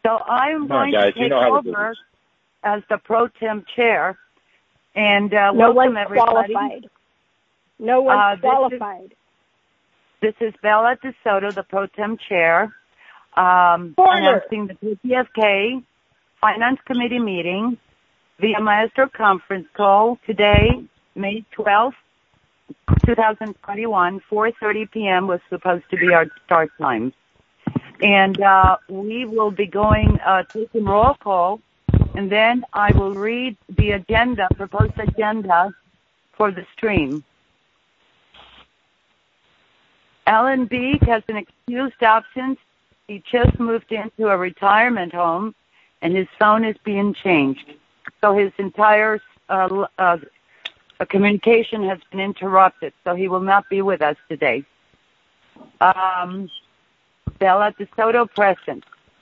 So I'm going to take over as the pro tem chair, and welcome everybody. Qualified. No one's qualified. This is Bella DeSoto, the pro tem chair, announcing the PPFK Finance Committee meeting via Maestro conference call today, May 12th, 2021, 4:30 p.m. was supposed to be our start time. And we will be taking roll call, and then I will read the proposed agenda for the stream. Alan Beek has an excused absence. He just moved into a retirement home, and his phone is being changed. So his entire communication has been interrupted, so he will not be with us today. Bella DeSoto, present.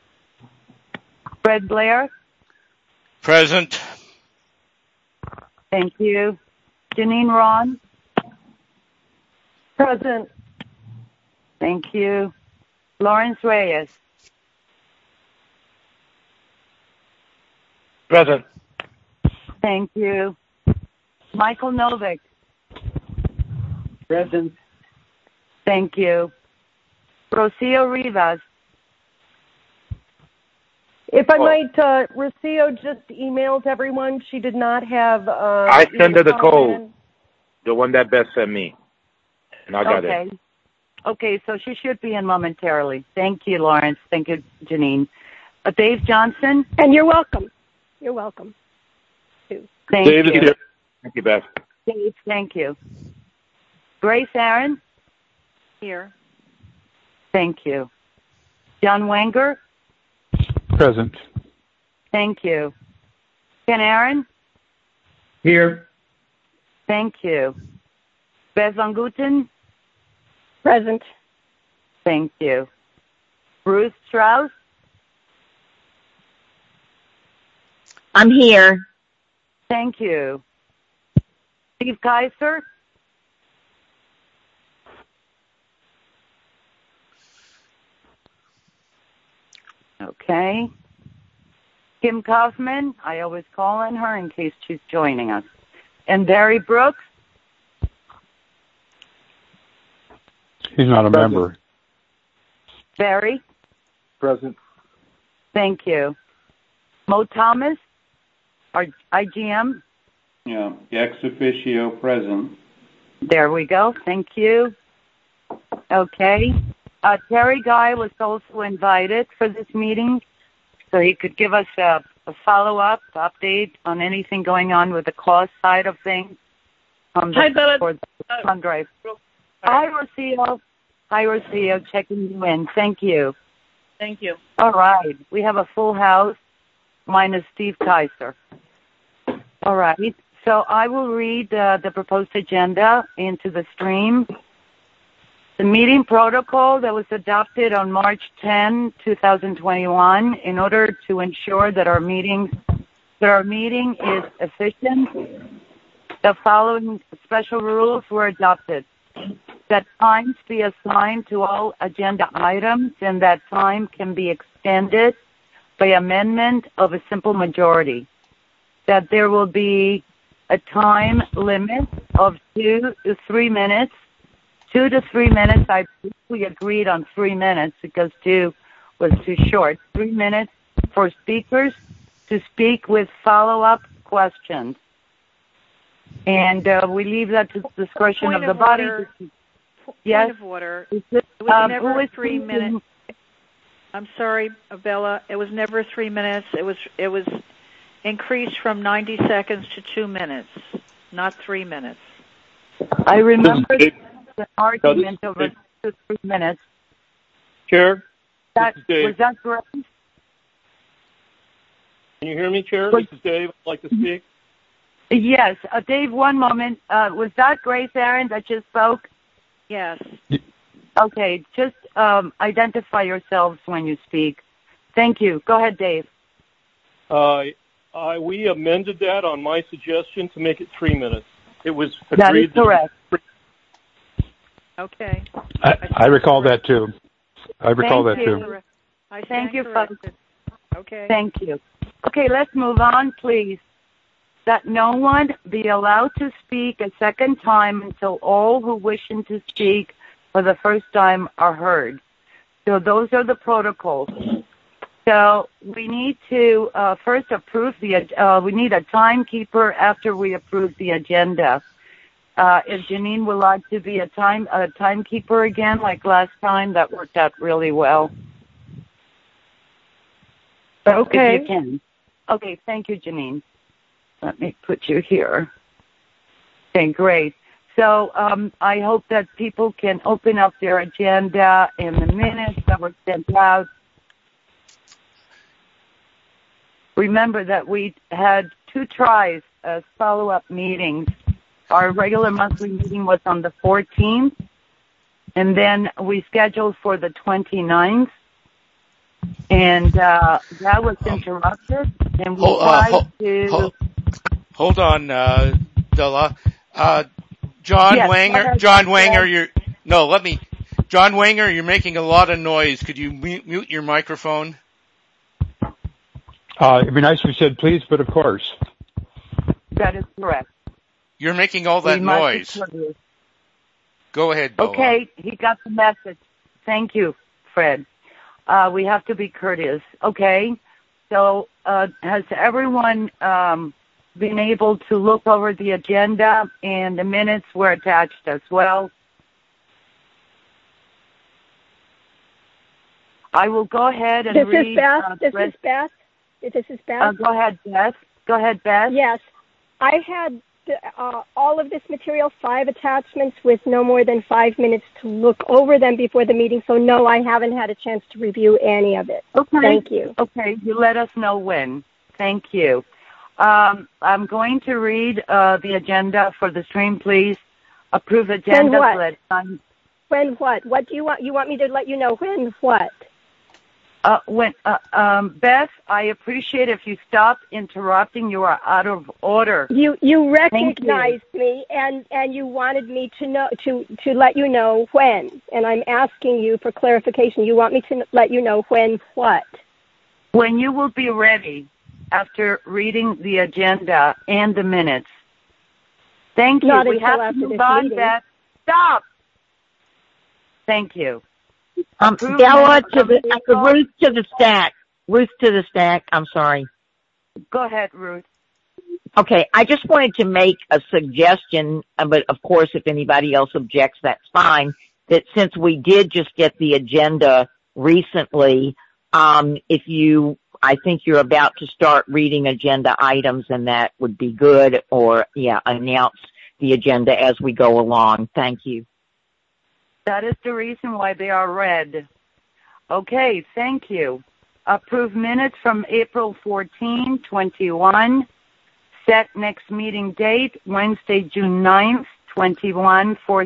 Fred Blair? Present. Thank you. Janine Ron? Present. Thank you. Lawrence Reyes? Present. Thank you. Michael Novick? Present. Thank you. Rocio Rivas? If I might, Rocio just emailed everyone. She did not have... I sent her the code, the one that Beth sent me, and I got it. Okay, so she should be in momentarily. Thank you, Lawrence. Thank you, Janine. Dave Johnson? And you're welcome. You're welcome. Thank Dave you. is here. Thank you, Beth. Dave, thank you. Grace Aaron? Here. Thank you. John Wenger? Present. Thank you. Ken Aaron? Here. Thank you. Beth Van Guten? Present. Thank you. Bruce Strauss? I'm here. Thank you. Steve Kaiser? Okay. Kim Kaufman, I always call on her in case she's joining us. And Barry Brooks? He's not a member. Barry? Present. Thank you. Mo Thomas, our IGM? Yeah, ex officio present. There we go. Thank you. Okay. Terry Guy was also invited for this meeting, so he could give us a follow-up update on anything going on with the cost side of things. Hi, Bella. For the fundraiser. Hi, Rocio. Hi, Rocio. Checking you in. Thank you. Thank you. All right. We have a full house minus Steve Kaiser. All right. So I will read the proposed agenda into the stream. The meeting protocol that was adopted on March 10, 2021, in order to ensure that our meeting is efficient, the following special rules were adopted. That times be assigned to all agenda items, and that time can be extended by amendment of a simple majority. That there will be a time limit of 2 to 3 minutes. 2 to 3 minutes, we agreed on 3 minutes because 2 was too short. 3 minutes for speakers to speak with follow-up questions. And we leave that to the discretion of the body. Yes. Point of order. It was never 3 minutes. I'm sorry, Bella. It was never 3 minutes. It was increased from 90 seconds to 2 minutes, not 3 minutes. I remember an argument over 2 to 3 minutes. Chair? Was that correct? Can you hear me, Chair? This is Dave. I'd like to speak. Yes. Dave, one moment. Was that Grace Aaron that just spoke? Yes. Okay. Just identify yourselves when you speak. Thank you. Go ahead, Dave. We amended that on my suggestion to make it 3 minutes. It was agreed. That is correct. Okay. I recall that too. I recall that too. Thank you, folks. Okay. Thank you. Okay, let's move on, please. That no one be allowed to speak a second time until all who wish to speak for the first time are heard. So those are the protocols. So we need to first approve we need a timekeeper after we approve the agenda. If Janine would like to be a timekeeper again, like last time, that worked out really well. Okay. If you can. Okay, thank you, Janine. Let me put you here. Okay, great. So I hope that people can open up their agenda in the minutes that were sent out. Remember that we had 2 tries as follow-up meetings. Our regular monthly meeting was on the 14th, and then we scheduled for the 29th, and that was interrupted, and we tried to... Hold on, Della. John Wanger, John Wanger, you're making a lot of noise. Could you mute your microphone? It'd be nice if you said please, but of course. That is correct. You're making all that noise. Go ahead, Bella. Okay, he got the message. Thank you, Fred. We have to be courteous. Okay, so has everyone been able to look over the agenda, and the minutes were attached as well? I will go ahead and read. This is Beth. Go ahead, Beth. Yes. I had all of this material, 5 attachments with no more than 5 minutes to look over them before the meeting. So, no, I haven't had a chance to review any of it. Okay. Thank you. Okay. You let us know when. Thank you. I'm going to read the agenda for the stream, please. Approve agenda. When what? What do you want? You want me to let you know when what? Beth, I appreciate if you stop interrupting. You are out of order. You recognized me and you wanted me to know to let you know when, and I'm asking you for clarification. You want me to let you know when what? When you will be ready after reading the agenda and the minutes. Thank you. Not we have to move on, Beth. Stop. Thank you. Bella Ruth to the stack. Ruth to the stack. I'm sorry. Go ahead, Ruth. Okay, I just wanted to make a suggestion, but of course if anybody else objects, that's fine, that since we did just get the agenda recently, I think you're about to start reading agenda items, and that would be good, or, announce the agenda as we go along. Thank you. That is the reason why they are read. Okay, thank you. Approve minutes from April 14, 21. Set next meeting date, Wednesday, June 9th, 21, for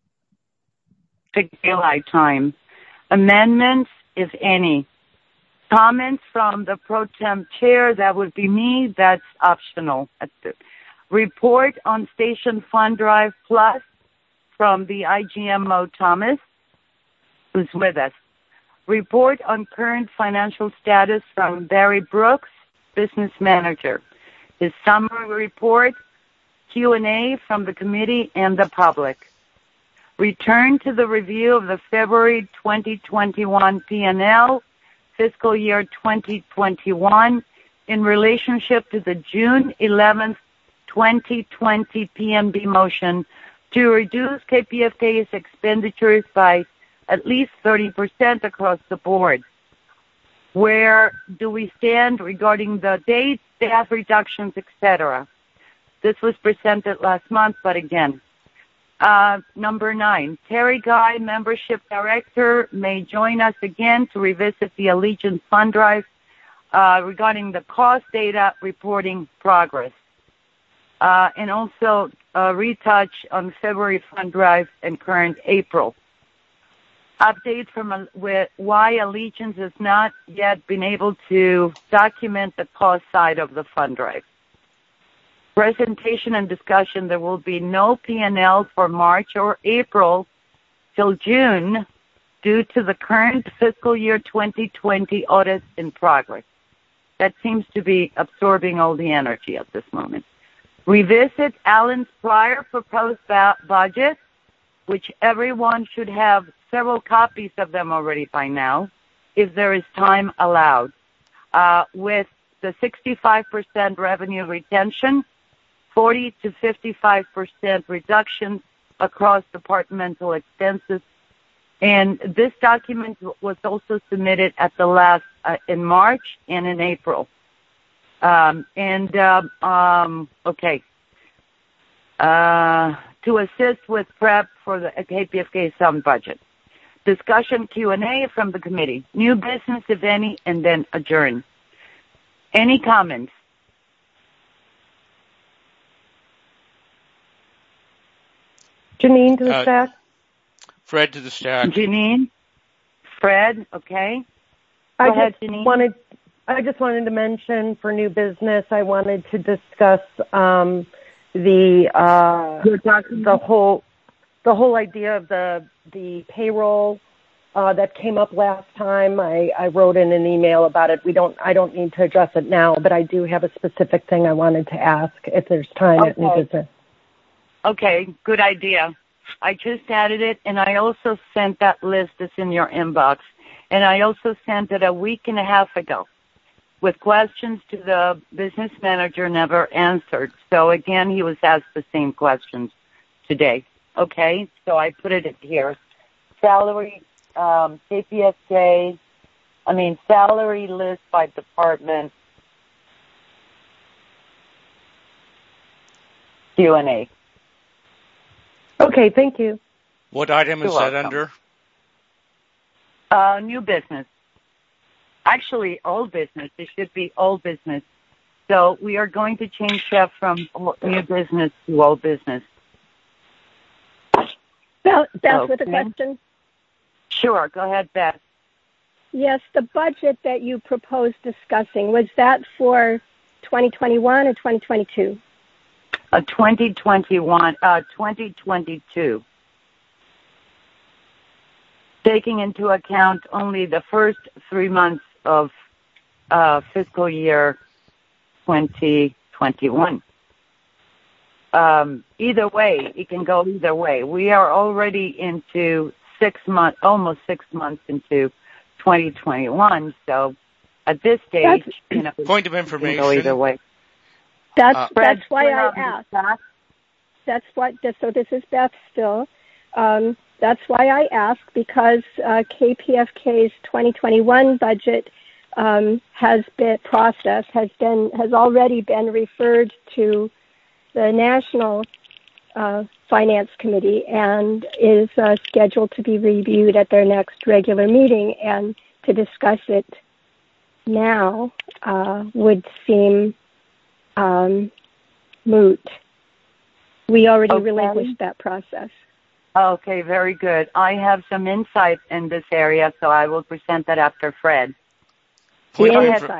daylight time. Amendments, if any. Comments from the pro temp chair, that would be me, that's optional. Report on Station Fund Drive Plus from the IGMO Thomas, who's with us. Report on current financial status from Barry Brooks, business manager. His summary report, Q&A from the committee and the public. Return to the review of the February 2021 P&L, fiscal year 2021, in relationship to the June 11th, 2020 PMB motion to reduce KPFK's expenditures by at least 30% across the board. Where do we stand regarding the dates, staff reductions, etc.? This was presented last month, but again. Number 9, Terry Guy, Membership Director, may join us again to revisit the Allegiance Fund Drive regarding the cost data reporting progress. And also retouch on February Fund Drive and current April. Update from why Allegiance has not yet been able to document the cost side of the Fund Drive. Presentation and discussion, there will be no P&L for March or April till June due to the current fiscal year 2020 audit in progress. that seems to be absorbing all the energy at this moment. Revisit Alan's prior proposed budget, which everyone should have several copies of them already by now, if there is time allowed, with the 65% revenue retention, 40 to 55% reduction across departmental expenses. And this document was also submitted at the last, in March and in April. To assist with prep for the KPFK sum budget. Discussion Q&A from the committee. New business, if any, and then adjourn. Any comments? Janine to the staff. Fred to the staff. Janine? Fred, okay. Go ahead, Janine. I just wanted to mention for new business, I wanted to discuss the whole idea of the payroll that came up last time. I wrote in an email about it. I don't need to address it now, but I do have a specific thing I wanted to ask if there's time at new business. Okay, good idea. I just added it, and I also sent that list that's in your inbox. And I also sent it a week and a half ago with questions to the business manager never answered. So, again, he was asked the same questions today. Okay, so I put it here. Salary, KPFK, salary list by department, Q&A. Okay, thank you. What item is that under? New business. Actually, old business. It should be old business. So we are going to change that from new business to old business. Beth, with a question. Sure. Go ahead, Beth. Yes, the budget that you proposed discussing, was that for 2021 or 2022? 2022. Taking into account only the first 3 months of fiscal year 2021. Either way, it can go either way. We are already into almost 6 months into 2021. So at this stage, point of information. It can go either way. That's why I asked. So this is Beth still. That's why I ask, because KPFK's 2021 budget has already been referred to the National Finance Committee and is scheduled to be reviewed at their next regular meeting. And to discuss it now would seem moot. We already relinquished that process. Okay, very good. I have some insight in this area, so I will present that after Fred. Point of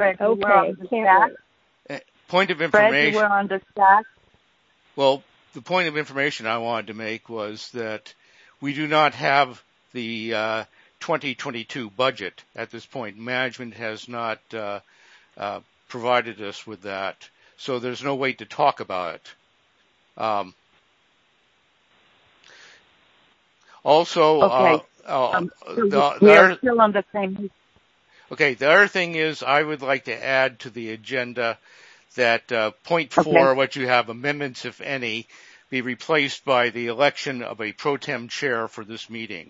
information. Fred, you were on the stack. Well, the point of information I wanted to make was that we do not have the 2022 budget at this point. Management has not provided us with that, so there's no way to talk about it. Also, we are still on the same. Okay, the other thing is I would like to add to the agenda that point 4, what you have, amendments, if any, be replaced by the election of a pro tem chair for this meeting.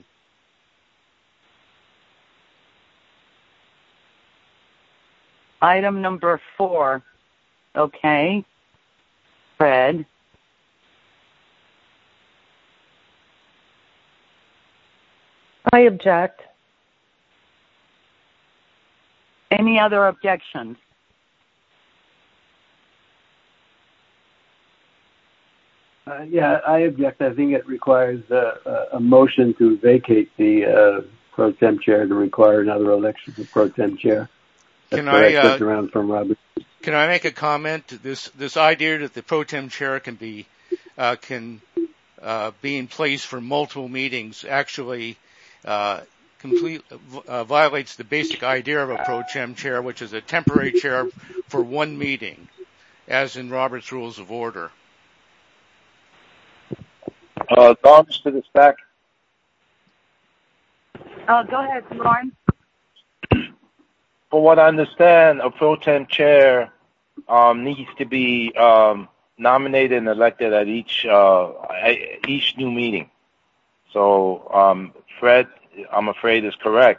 Item number 4. Okay. Fred. I object. Any other objections? Yeah, I object. I think it requires a motion to vacate the pro tem chair to require another election for pro tem chair. Can I make a comment? This idea that the pro tem chair can be in place for multiple meetings actually violates the basic idea of a pro tem chair, which is a temporary chair for one meeting, as in Robert's Rules of Order. Lawrence to the stack. Go ahead, Lawrence. From what I understand, a pro tem chair needs to be nominated and elected at each new meeting. So Fred, I'm afraid, is correct.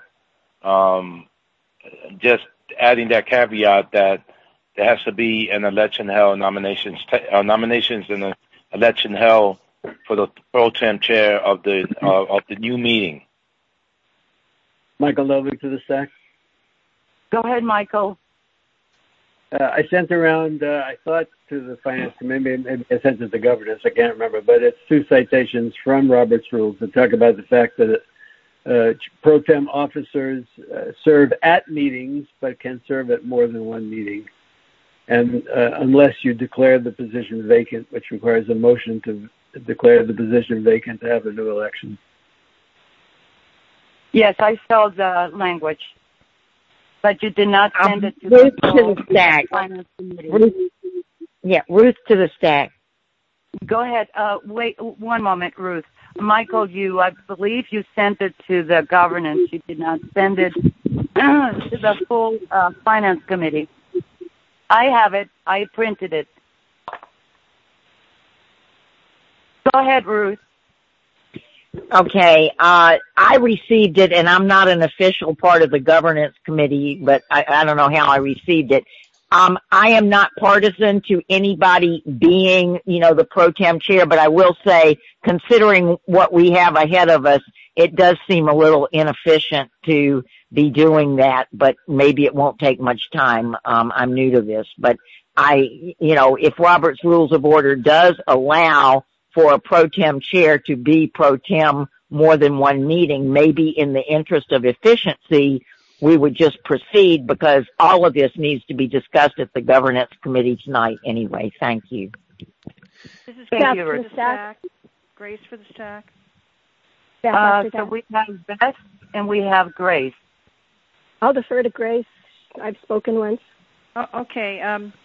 Just adding that caveat that there has to be an election held, nominations and an election held for the pro tem chair of the new meeting. Michael Ludwig to the stack. Go ahead, Michael. I sent around, I thought to the Finance Committee, maybe I sent it to governance, I can't remember, but it's 2 citations from Robert's Rules that talk about the fact that pro tem officers serve at meetings but can serve at more than one meeting. And unless you declare the position vacant, which requires a motion to declare the position vacant to have a new election. Yes, I saw the language. But you did not send it to Ruth to the stack. Ruth to the stack. Go ahead. Wait one moment, Ruth. Michael, I believe you sent it to the governance. You did not send it to the full Finance Committee. I have it. I printed it. Go ahead, Ruth. Okay, I received it, and I'm not an official part of the governance committee, but I don't know how I received it. I am not partisan to anybody being, the pro tem chair, but I will say, considering what we have ahead of us, it does seem a little inefficient to be doing that, but maybe it won't take much time. I'm new to this, but if Robert's Rules of Order does allow for a pro tem chair to be pro tem more than one meeting, maybe in the interest of efficiency, we would just proceed because all of this needs to be discussed at the governance committee tonight anyway. Thank you. This is Grace for the stack. Grace for the stack. So we have Beth and we have Grace. I'll defer to Grace. I've spoken once. Okay.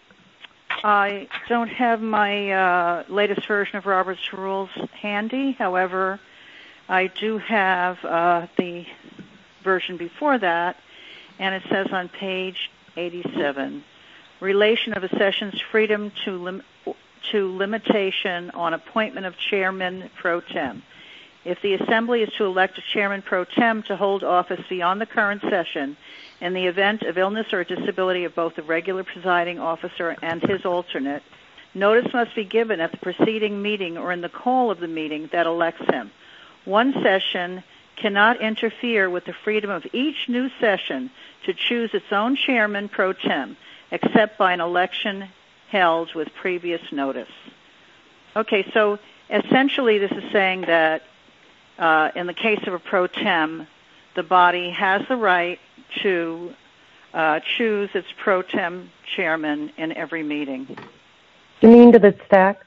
I don't have my latest version of Robert's Rules handy. However, I do have the version before that, and it says on page 87, relation of a session's freedom to limitation on appointment of chairman pro tem. If the assembly is to elect a chairman pro tem to hold office beyond the current session, in the event of illness or disability of both the regular presiding officer and his alternate, notice must be given at the preceding meeting or in the call of the meeting that elects him. One session cannot interfere with the freedom of each new session to choose its own chairman pro tem, except by an election held with previous notice. Okay, so essentially this is saying that in the case of a pro tem, the body has the right to choose its pro tem chairman in every meeting. Janine to the stack.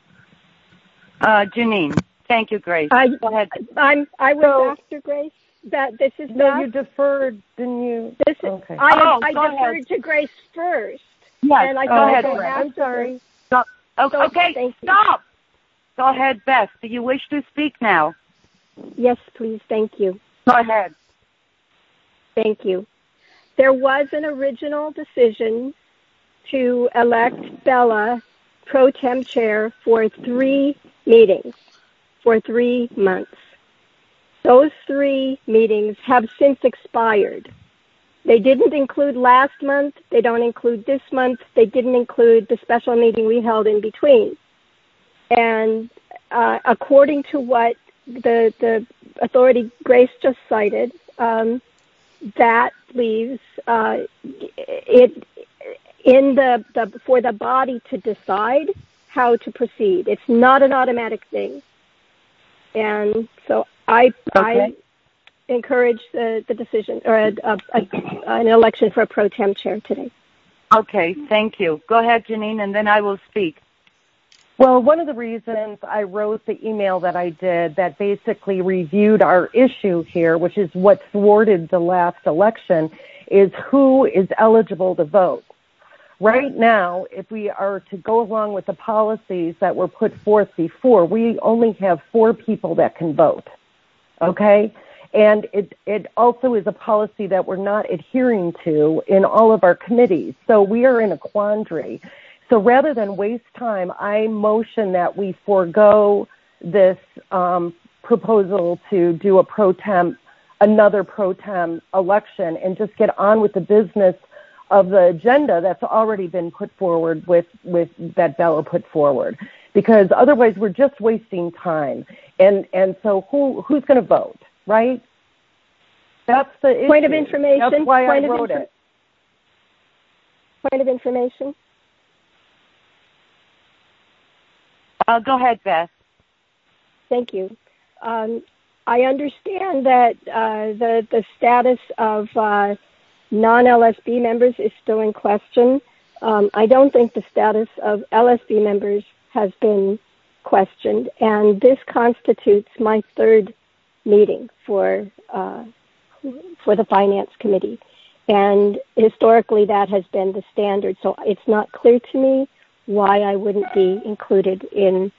Janine. Thank you, Grace. Go ahead. I was after Grace. This is no, you deferred, didn't you? Okay. I deferred to Grace first. Yes, and I go ahead. I'm sorry. Okay, stop. Go ahead, Beth. Do you wish to speak now? Yes, please. Thank you. Go ahead. Thank you. There was an original decision to elect Bella pro tem chair for 3 meetings, for 3 months. Those 3 meetings have since expired. They didn't include last month. They don't include this month. They didn't include the special meeting we held in between. And according to what the authority Grace just cited, that leaves it in for the body to decide how to proceed. It's not an automatic thing, and so I encourage the decision or an election for a pro tem chair today. Okay, thank you. Go ahead, Janine, and then I will speak. Well, one of the reasons I wrote the email that I did that basically reviewed our issue here, which is what thwarted the last election, is who is eligible to vote. Right now, if we are to go along with the policies that were put forth before, we only have 4 people that can vote, okay? And it also is a policy that we're not adhering to in all of our committees. So we are in a quandary. So rather than waste time, I motion that we forego this proposal to do another pro tem election and just get on with the business of the agenda that's already been put forward with that Bella put forward. Because otherwise we're just wasting time. And so who's going to vote, right? That's the issue. Point of information. That's why I wrote it. Point of information. Go ahead, Beth. Thank you. I understand that the status of non-LSB members is still in question. I don't think the status of LSB members has been questioned, and this constitutes my 3rd meeting for the Finance Committee. And historically, that has been the standard. So it's not clear to me why I wouldn't be included in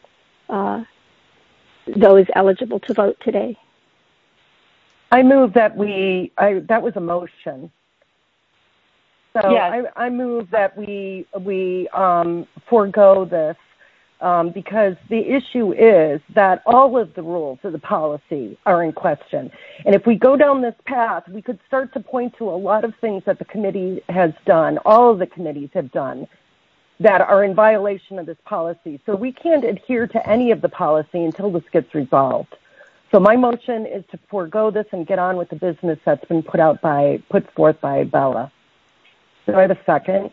those eligible to vote today. I move that that was a motion. So yes. I move that we forego this because the issue is that all of the rules of the policy are in question. And if we go down this path, we could start to point to a lot of things that the committee has done, all of the committees have done, that are in violation of this policy. So we can't adhere to any of the policy until this gets resolved. So my motion is to forego this and get on with the business that's been put forth by Bella. Do I have a second?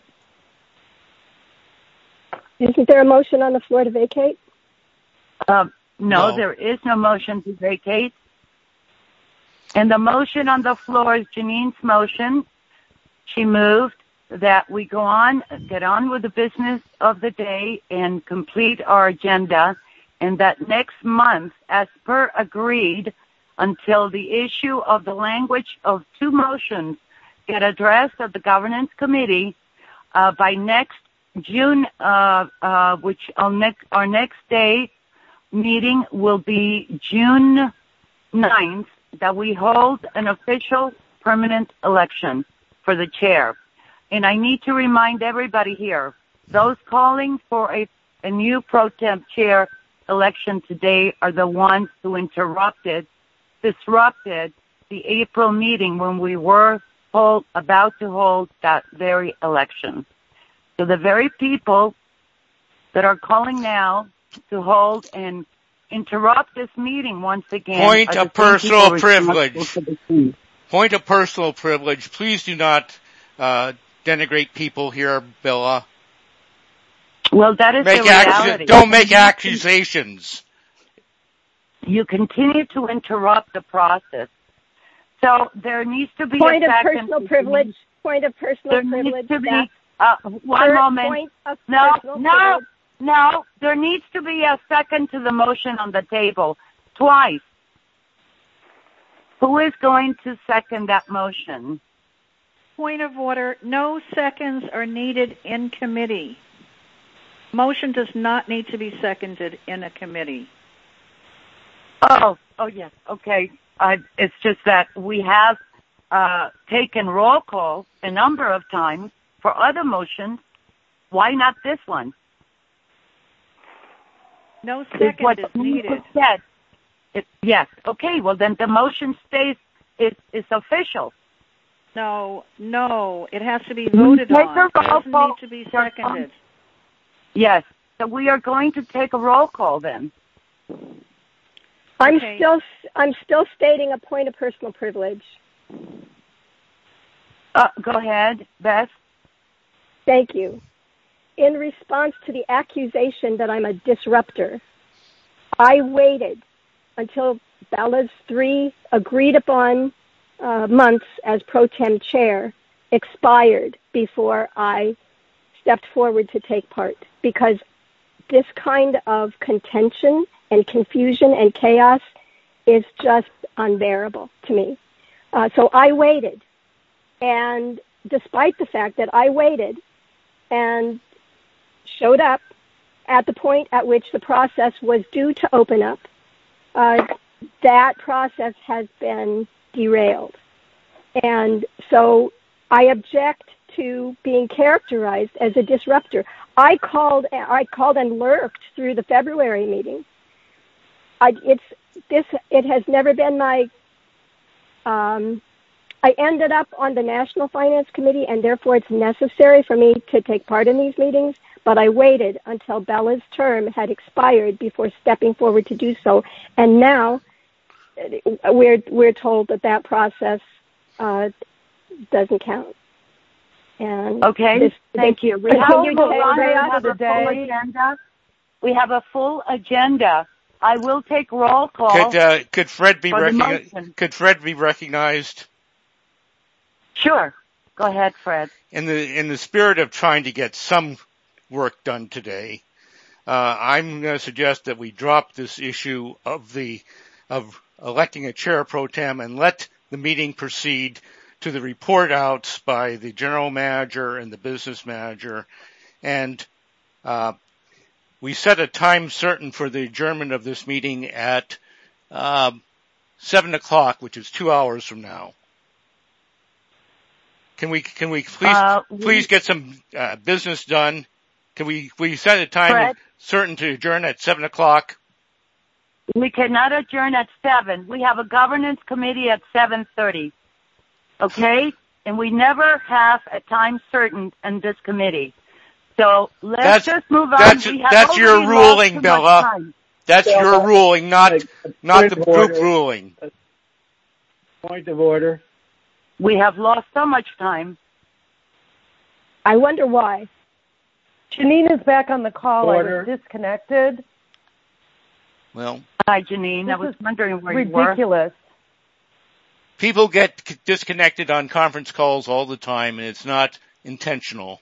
Isn't there a motion on the floor to vacate? No, there is no motion to vacate. And the motion on the floor is Janine's motion. She moved that we get on with the business of the day and complete our agenda, and that next month, as per agreed, until the issue of the language of 2 motions get addressed at the Governance Committee by next June, which our next day meeting will be June 9th, that we hold an official permanent election for the chair. And I need to remind everybody here, those calling for a new pro temp chair election today are the ones who disrupted the April meeting when we were about to hold that very election. So the very people that are calling now to hold and interrupt this meeting once again. Point of personal privilege. Point of personal privilege. Please do not denigrate people here, Bella. Well, that is the reality. Don't make accusations. You continue to interrupt the process. So there needs to be point a of second. Personal privilege. Point of personal privilege. Needs to be, one moment. No. There needs to be a second to the motion on the table. Twice. Who is going to second that motion? Point of order. No seconds are needed in committee. Motion does not need to be seconded in a committee. Oh, yes. Okay. It's just that we have taken roll call a number of times for other motions. Why not this one? No second is needed. Yes. Okay. Well, then the motion stays. Is official. No. It has to be voted on. It doesn't need to be seconded. Yes. So we are going to take a roll call then. I'm still stating a point of personal privilege. Go ahead, Beth. Thank you. In response to the accusation that I'm a disruptor, I waited until Bella's 3 agreed upon months as pro tem chair expired before I stepped forward to take part, because this kind of contention and confusion and chaos is just unbearable to me. So I waited. And despite the fact that I waited and showed up at the point at which the process was due to open up, that process has been derailed. And so I object to being characterized as a disruptor. I called and lurked through the February meeting. It has never been my, I ended up on the National Finance Committee, and therefore it's necessary for me to take part in these meetings, but I waited until Bella's term had expired before stepping forward to do so. And now we're told that process doesn't count. And okay, thank you. We have a full agenda. I will take roll call. Could Fred be recognized? Sure. Go ahead, Fred. In the spirit of trying to get some work done today, I'm going to suggest that we drop this issue of electing a chair pro tem and let the meeting proceed to the report outs by the general manager and the business manager, and we set a time certain for the adjournment of this meeting at 7 o'clock, which is 2 hours from now. Can we please get some business done? Can we set a time certain to adjourn at 7 o'clock? We cannot adjourn at 7. We have a governance committee at 7:30. Okay? And we never have a time certain in this committee. So let's just move on. That's your ruling, Bella. That's your ruling, not the group ruling. Point of order. We have lost so much time. I wonder why. Janine is back on the call. Order. I was disconnected. Well, hi, Janine. I was wondering where you were. Ridiculous. People get disconnected on conference calls all the time, and it's not intentional.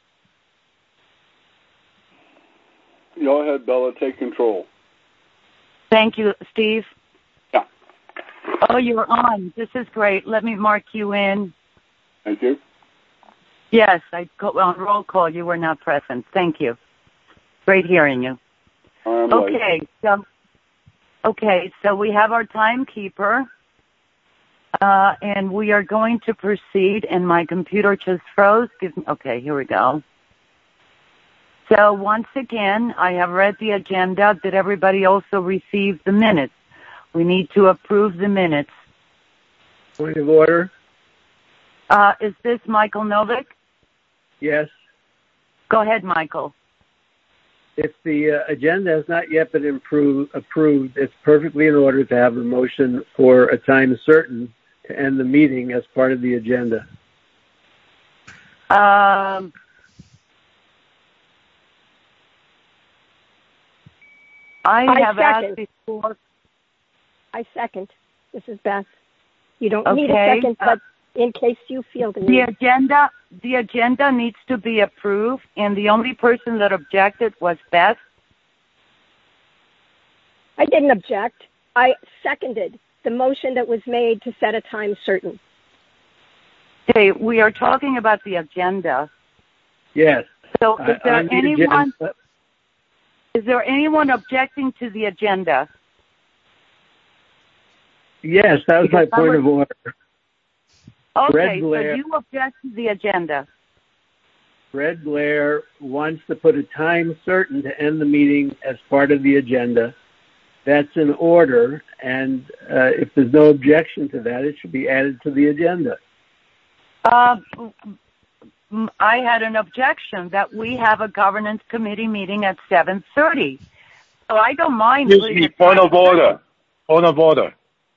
Go ahead, Bella. Take control. Thank you, Steve. Yeah. Oh, you're on. This is great. Let me mark you in. Thank you. Yes, on roll call. You were not present. Thank you. Great hearing you. Okay, so we have our timekeeper, and we are going to proceed, and my computer just froze. Okay, here we go. So once again, I have read the agenda. Did everybody also receive the minutes? We need to approve the minutes. Point of order. Is this Michael Novick? Yes. Go ahead, Michael. If the agenda has not yet been approved, it's perfectly in order to have a motion for a time certain to end the meeting as part of the agenda. I have asked before. I second. This is Beth. You don't need a second, but in case you feel the need. The agenda needs to be approved, and the only person that objected was Beth. I didn't object. I seconded the motion that was made to set a time certain. Okay, we are talking about the agenda. Yes. So is there anyone objecting to the agenda? Yes, that was my point of order. Okay, so you object to the agenda. Fred Blair wants to put a time certain to end the meeting as part of the agenda. That's in order, and if there's no objection to that, it should be added to the agenda. I had an objection that we have a governance committee meeting at 7:30. So I don't mind. Excuse me, point of order. Point of order.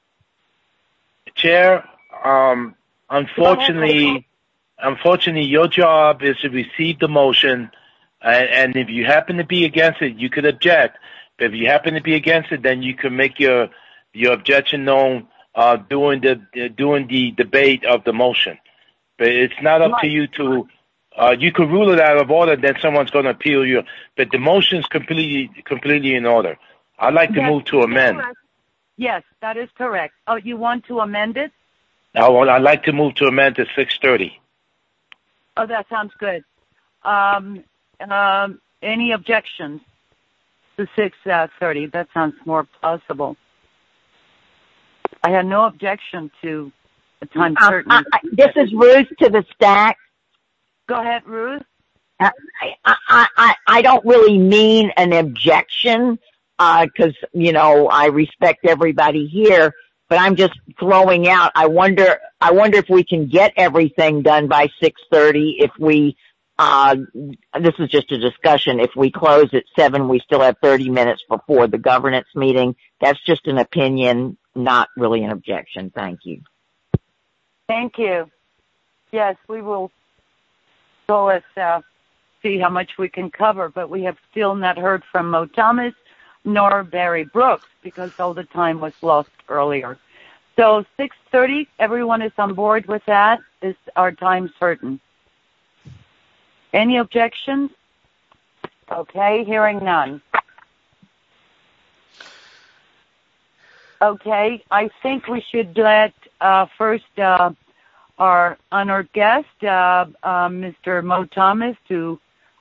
Chair, unfortunately, your job is to receive the motion, and if you happen to be against it, you could object. But if you happen to be against it, then you can make your objection known during the debate of the motion. But it's not up to you to you could rule it out of order, then someone's going to appeal you. But the motion's completely in order. I'd like to move to amend. Yes, that is correct. Oh, you want to amend it? I'd like to move to amend to 6:30. Oh, that sounds good. Any objections to 6:30? That sounds more plausible. I had no objection to a time certain. This is Ruth to the stack. Go ahead, Ruth. I don't really mean an objection, because, I respect everybody here, but I'm just throwing out, I wonder if we can get everything done by 6:30 if we, this is just a discussion, if we close at 7, we still have 30 minutes before the governance meeting. That's just an opinion, not really an objection. Thank you. Thank you. Yes, we will go as see how much we can cover, but we have still not heard from Mo Thomas nor Barry Brooks because all the time was lost earlier. So 6:30, everyone is on board with that? Is our time certain? Any objections? Okay, hearing none. Okay, I think we should let first our honored guest, Mr. Mo Thomas, to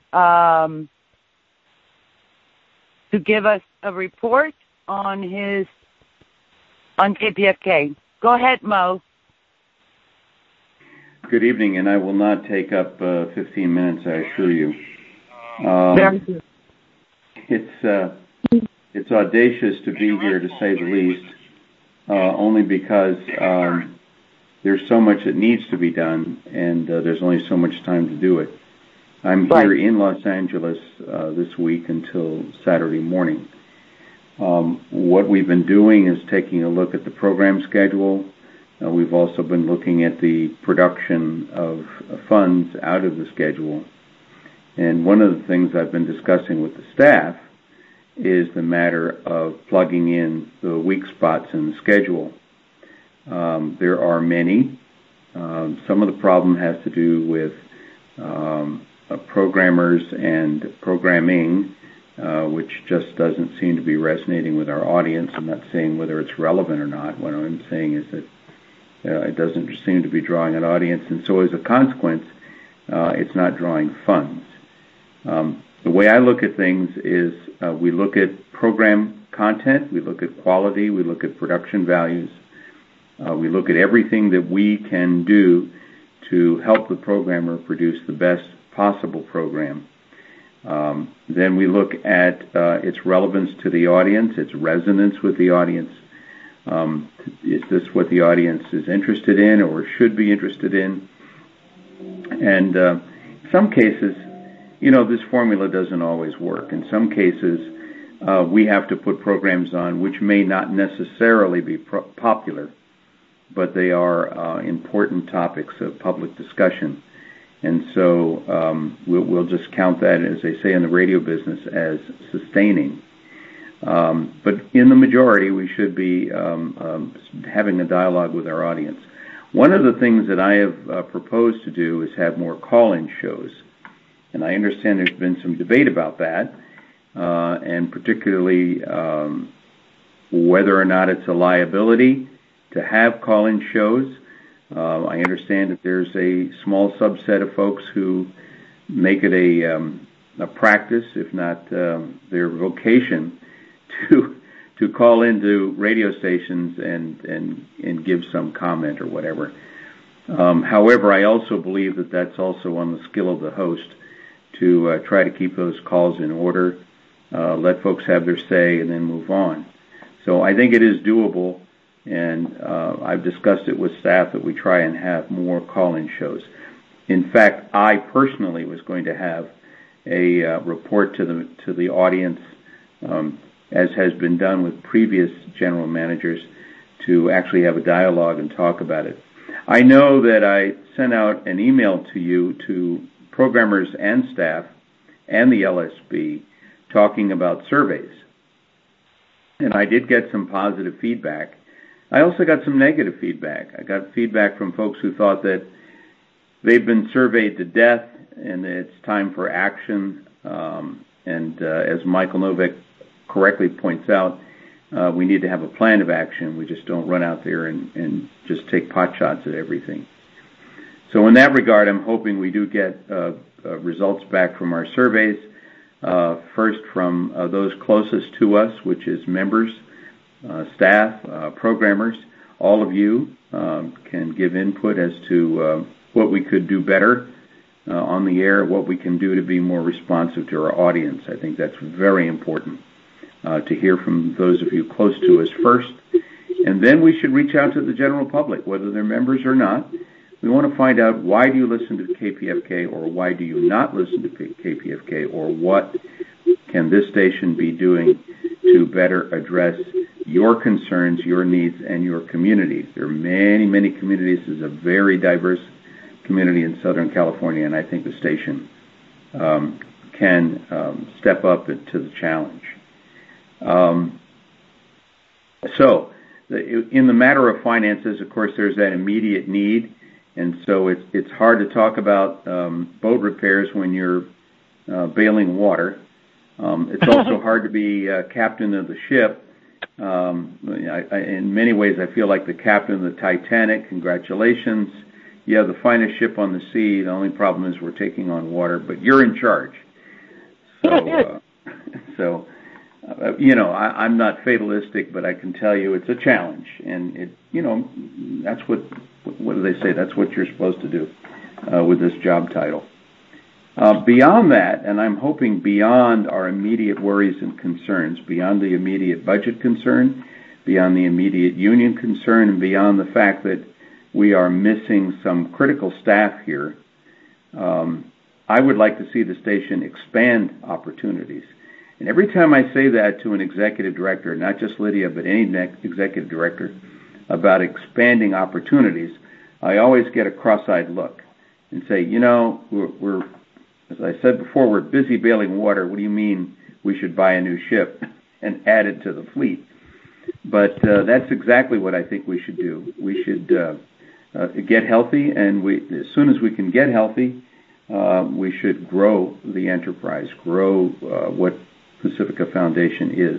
give us a report on KPFK. Go ahead, Mo. Good evening, and I will not take up 15 minutes, I assure you. Very good. It's audacious to be here, to say the least, only because there's so much that needs to be done, and there's only so much time to do it. I'm here in Los Angeles this week until Saturday morning. What we've been doing is taking a look at the program schedule. We've also been looking at the production of funds out of the schedule. And one of the things I've been discussing with the staff is the matter of plugging in the weak spots in the schedule. There are many. Some of the problem has to do with programmers and programming, which just doesn't seem to be resonating with our audience. I'm not saying whether it's relevant or not. What I'm saying is that it doesn't seem to be drawing an audience, and so as a consequence, it's not drawing funds. The way I look at things is we look at program content, we look at quality, we look at production values, we look at everything that we can do to help the programmer produce the best possible program. Then we look at its relevance to the audience, its resonance with the audience. Is this what the audience is interested in or should be interested in? And in some cases, this formula doesn't always work. In some cases, we have to put programs on which may not necessarily be popular, but they are important topics of public discussion. And so we'll just count that, as they say in the radio business, as sustaining. But in the majority, we should be having a dialogue with our audience. One of the things that I have proposed to do is have more call-in shows. And I understand there's been some debate about that, and particularly whether or not it's a liability to have call-in shows. I understand that there's a small subset of folks who make it a practice, if not their vocation, to call into radio stations and give some comment or whatever. However, I also believe that that's also on the skill of the host to try to keep those calls in order, let folks have their say, and then move on. So I think it is doable, and I've discussed it with staff that we try and have more call-in shows. In fact, I personally was going to have a report to the audience, as has been done with previous general managers, to actually have a dialogue and talk about it. I know that I sent out an email to you, to programmers and staff and the LSB, talking about surveys. And I did get some positive feedback. I also got some negative feedback. I got feedback from folks who thought that they've been surveyed to death and it's time for action. As Michael Novak correctly points out, we need to have a plan of action. We just don't run out there and just take pot shots at everything. So in that regard, I'm hoping we do get results back from our surveys. First from those closest to us, which is members, staff, programmers. All of you can give input as to what we could do better on the air, what we can do to be more responsive to our audience. I think that's very important to hear from those of you close to us first. And then we should reach out to the general public, whether they're members or not. We want to find out, why do you listen to KPFK, or why do you not listen to KPFK, or what can this station be doing to better address your concerns, your needs, and your communities. There are many, many communities. This is a very diverse community in Southern California, and I think the station can step up to the challenge. So, in the matter of finances, of course, there's that immediate need. And so it's hard to talk about boat repairs when you're bailing water. It's also hard to be captain of the ship. In many ways, I feel like the captain of the Titanic. Congratulations. You have the finest ship on the sea. The only problem is we're taking on water, but you're in charge. So, I'm not fatalistic, but I can tell you it's a challenge. And, that's what do they say? That's what you're supposed to do with this job title. Beyond that, and I'm hoping beyond our immediate worries and concerns, beyond the immediate budget concern, beyond the immediate union concern, and beyond the fact that we are missing some critical staff here, I would like to see the station expand opportunities. And every time I say that to an executive director, not just Lydia, but any executive director, about expanding opportunities, I always get a cross-eyed look and say, we're, as I said before, we're busy bailing water. What do you mean we should buy a new ship and add it to the fleet? But that's exactly what I think we should do. We should get healthy, and as soon as we can get healthy, we should grow the enterprise, grow what Pacifica Foundation is.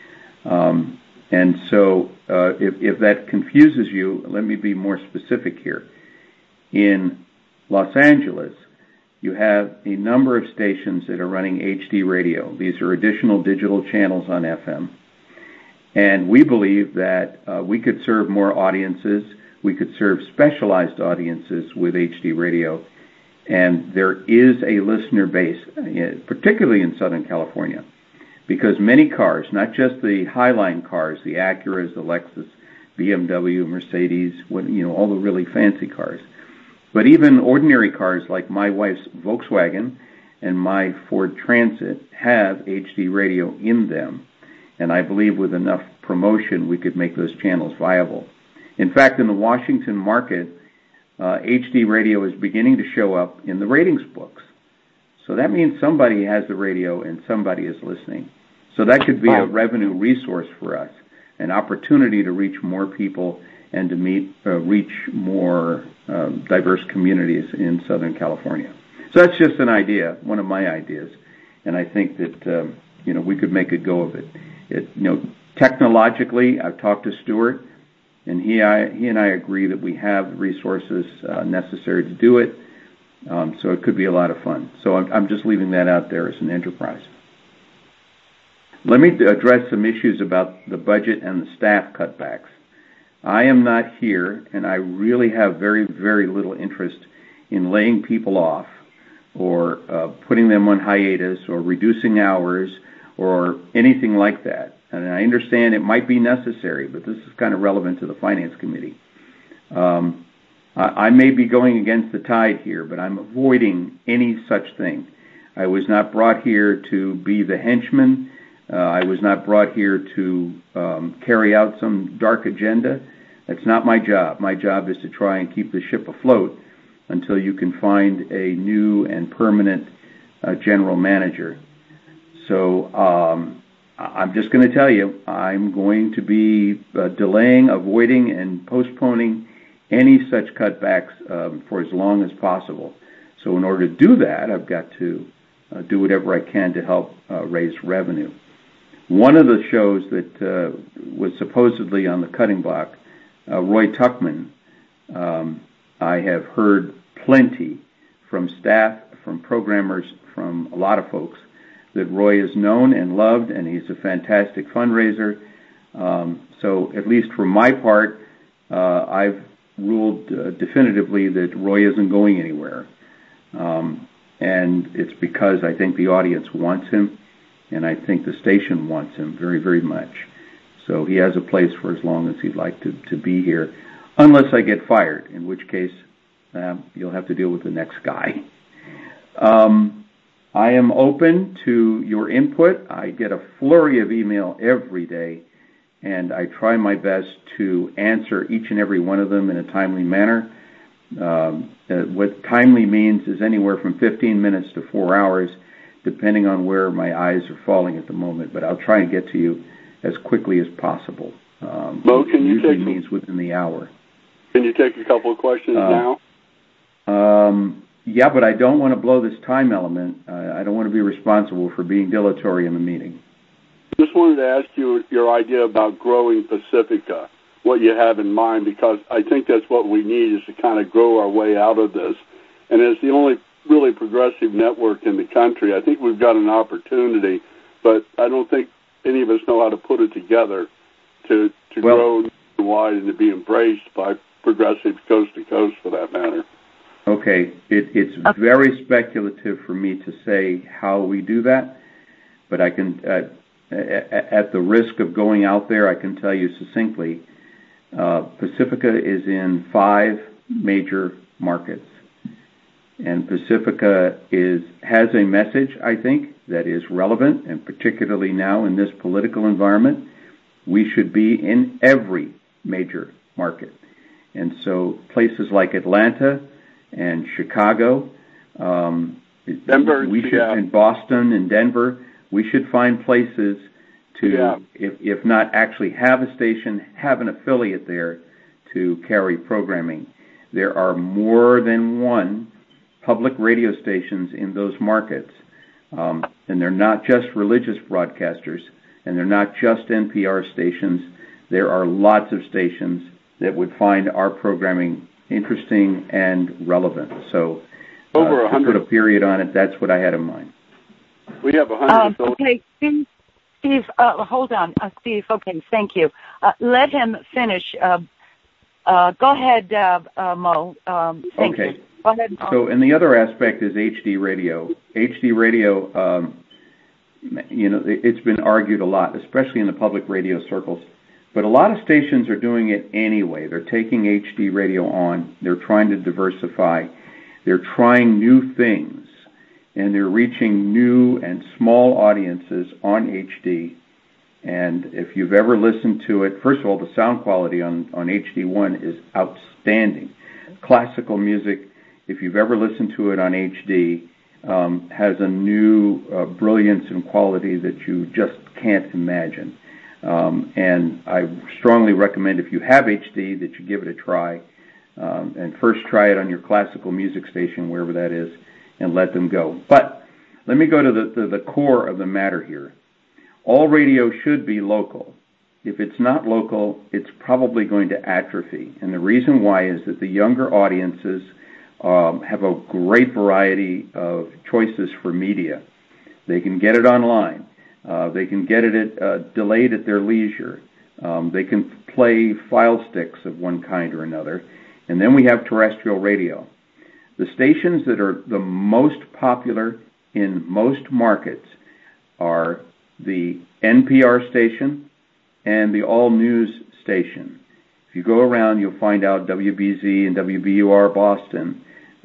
And so if that confuses you, let me be more specific here. In Los Angeles, you have a number of stations that are running HD radio. These are additional digital channels on FM. And we believe that we could serve more audiences. We could serve specialized audiences with HD radio. And there is a listener base, particularly in Southern California, because many cars, not just the Highline cars, the Acuras, the Lexus, BMW, Mercedes, all the really fancy cars, but even ordinary cars like my wife's Volkswagen and my Ford Transit have HD radio in them. And I believe with enough promotion, we could make those channels viable. In fact, in the Washington market, HD radio is beginning to show up in the ratings books. So that means somebody has the radio and somebody is listening. So that could be a revenue resource for us, an opportunity to reach more people and to reach more diverse communities in Southern California. So that's just an idea, one of my ideas, and I think that we could make a go of it. Technologically, I've talked to Stuart, and he and I agree that we have the resources necessary to do it. So it could be a lot of fun. So I'm just leaving that out there as an enterprise. Let me address some issues about the budget and the staff cutbacks. I am not here, and I really have very, very little interest in laying people off or putting them on hiatus or reducing hours or anything like that. And I understand it might be necessary, but this is kind of relevant to the Finance Committee. I may be going against the tide here, but I'm avoiding any such thing. I was not brought here to be the henchman. I was not brought here to carry out some dark agenda. That's not my job. My job is to try and keep the ship afloat until you can find a new and permanent general manager. So I'm just going to tell you, I'm going to be delaying, avoiding, and postponing any such cutbacks for as long as possible. So in order to do that, I've got to do whatever I can to help raise revenue. One of the shows that was supposedly on the cutting block, Roy Tuckman, I have heard plenty from staff, from programmers, from a lot of folks, that Roy is known and loved, and he's a fantastic fundraiser. So at least for my part, I've ruled definitively that Roy isn't going anywhere. And it's because I think the audience wants him, and I think the station wants him very, very much. So he has a place for as long as he'd like to be here, unless I get fired, in which case you'll have to deal with the next guy. I am open to your input. I get a flurry of email every day, and I try my best to answer each and every one of them in a timely manner. What timely means is anywhere from 15 minutes to 4 hours, depending on where my eyes are falling at the moment. But I'll try and get to you as quickly as possible. Mo, can you take means within the hour. Can you take a couple of questions now? Yeah, but I don't want to blow this time element. I don't want to be responsible for being dilatory in the meeting. Just wanted to ask you your idea about growing Pacifica, what you have in mind, because I think that's what we need is to kind of grow our way out of this. And as the only really progressive network in the country, I think we've got an opportunity, but I don't think any of us know how to put it together to grow wide and to be embraced by progressives coast to coast, for that matter. Okay, it's very speculative for me to say how we do that, but I can, at the risk of going out there, I can tell you succinctly, Pacifica is in 5 major markets, and Pacifica has a message, I think, that is relevant, and particularly now in this political environment, we should be in every major market. And so places like Atlanta and Chicago, Denver, and Boston and Denver, we should find places to, if not actually have a station, have an affiliate there to carry programming. There are more than one public radio stations in those markets, and they're not just religious broadcasters, and they're not just NPR stations. There are lots of stations that would find our programming interesting and relevant. So over to put a period on it, that's what I had in mind. We have 100. Okay, Steve, hold on. Steve, okay, thank you. Let him finish. Go ahead, Mo. Thank you. Go ahead, Mo. So, and the other aspect is HD radio. HD radio, it's been argued a lot, especially in the public radio circles. But a lot of stations are doing it anyway. They're taking HD radio on. They're trying to diversify. They're trying new things. And they're reaching new and small audiences on HD. And if you've ever listened to it, first of all, the sound quality on HD1 is outstanding. Classical music, if you've ever listened to it on HD, has a new brilliance and quality that you just can't imagine. And I strongly recommend, if you have HD, that you give it a try. And first try it on your classical music station, wherever that is, and let them go. But let me go to the core of the matter here. All radio should be local. If it's not local, it's probably going to atrophy. And the reason why is that the younger audiences have a great variety of choices for media. They can get it online. They can get it delayed at their leisure. They can play file sticks of one kind or another. And then we have terrestrial radio. The stations that are the most popular in most markets are the NPR station and the All News station. If you go around, you'll find out WBZ and WBUR Boston.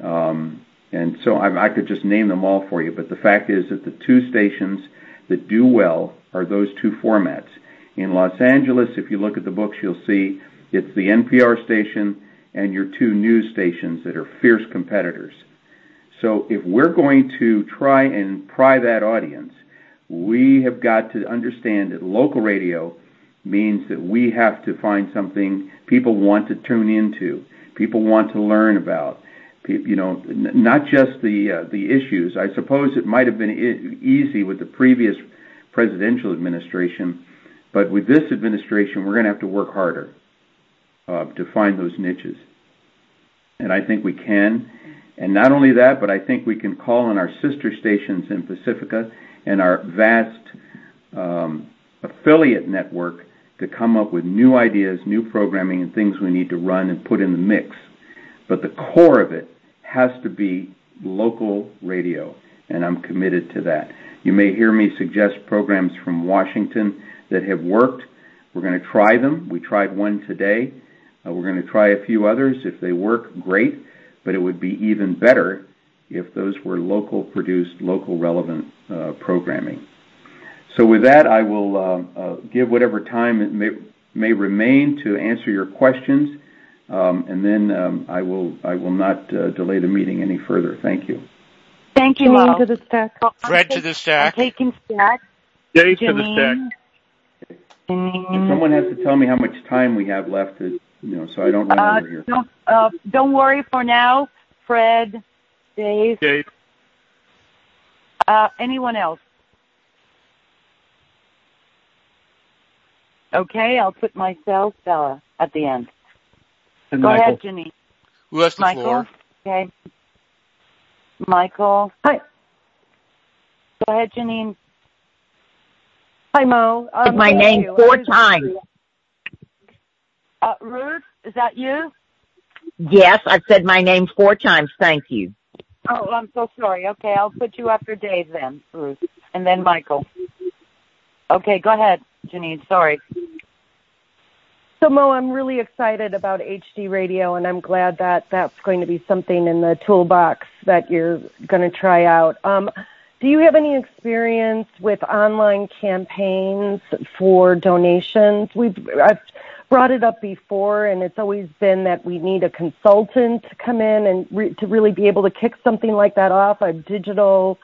And so I could just name them all for you, but the fact is that the 2 stations that do well are those 2 formats. In Los Angeles, if you look at the books, you'll see it's the NPR station and your 2 news stations that are fierce competitors. So if we're going to try and pry that audience, we have got to understand that local radio means that we have to find something people want to tune into, people want to learn about. not just the issues. I suppose it might have been easy with the previous presidential administration, but with this administration, we're going to have to work harder to find those niches. And I think we can. And not only that, but I think we can call on our sister stations in Pacifica and our vast affiliate network to come up with new ideas, new programming, and things we need to run and put in the mix. But the core of it has to be local radio, and I'm committed to that. You may hear me suggest programs from Washington that have worked. We're going to try them. We tried one today. We're going to try a few others. If they work, great, but it would be even better if those were local produced, local relevant programming. So with that, I will give whatever time it may remain to answer your questions, and then I will not delay the meeting any further. Thank you. Thank you, Mo. To the stack. Fred to the stack. I'm taking stack. Dave to the stack. And someone has to tell me how much time we have left, so I don't run over here. Don't worry for now, Fred, Dave. Anyone else? Okay, I'll put myself at the end. And Go Michael. ahead, Janine. Who has the Michael? floor? Okay. Michael. Hi. Go ahead, Janine. Hi, Mo. My name 4 times. Ruth, is that you? Yes, I've said my name 4 times. Thank you. Oh, I'm so sorry. Okay, I'll put you after Dave then, Ruth, and then Michael. Okay, go ahead, Janine. Sorry. So, Mo, I'm really excited about HD radio, and I'm glad that that's going to be something in the toolbox that you're going to try out. Do you have any experience with online campaigns for donations? I've brought it up before, and it's always been that we need a consultant to come in and to really be able to kick something like that off, a digital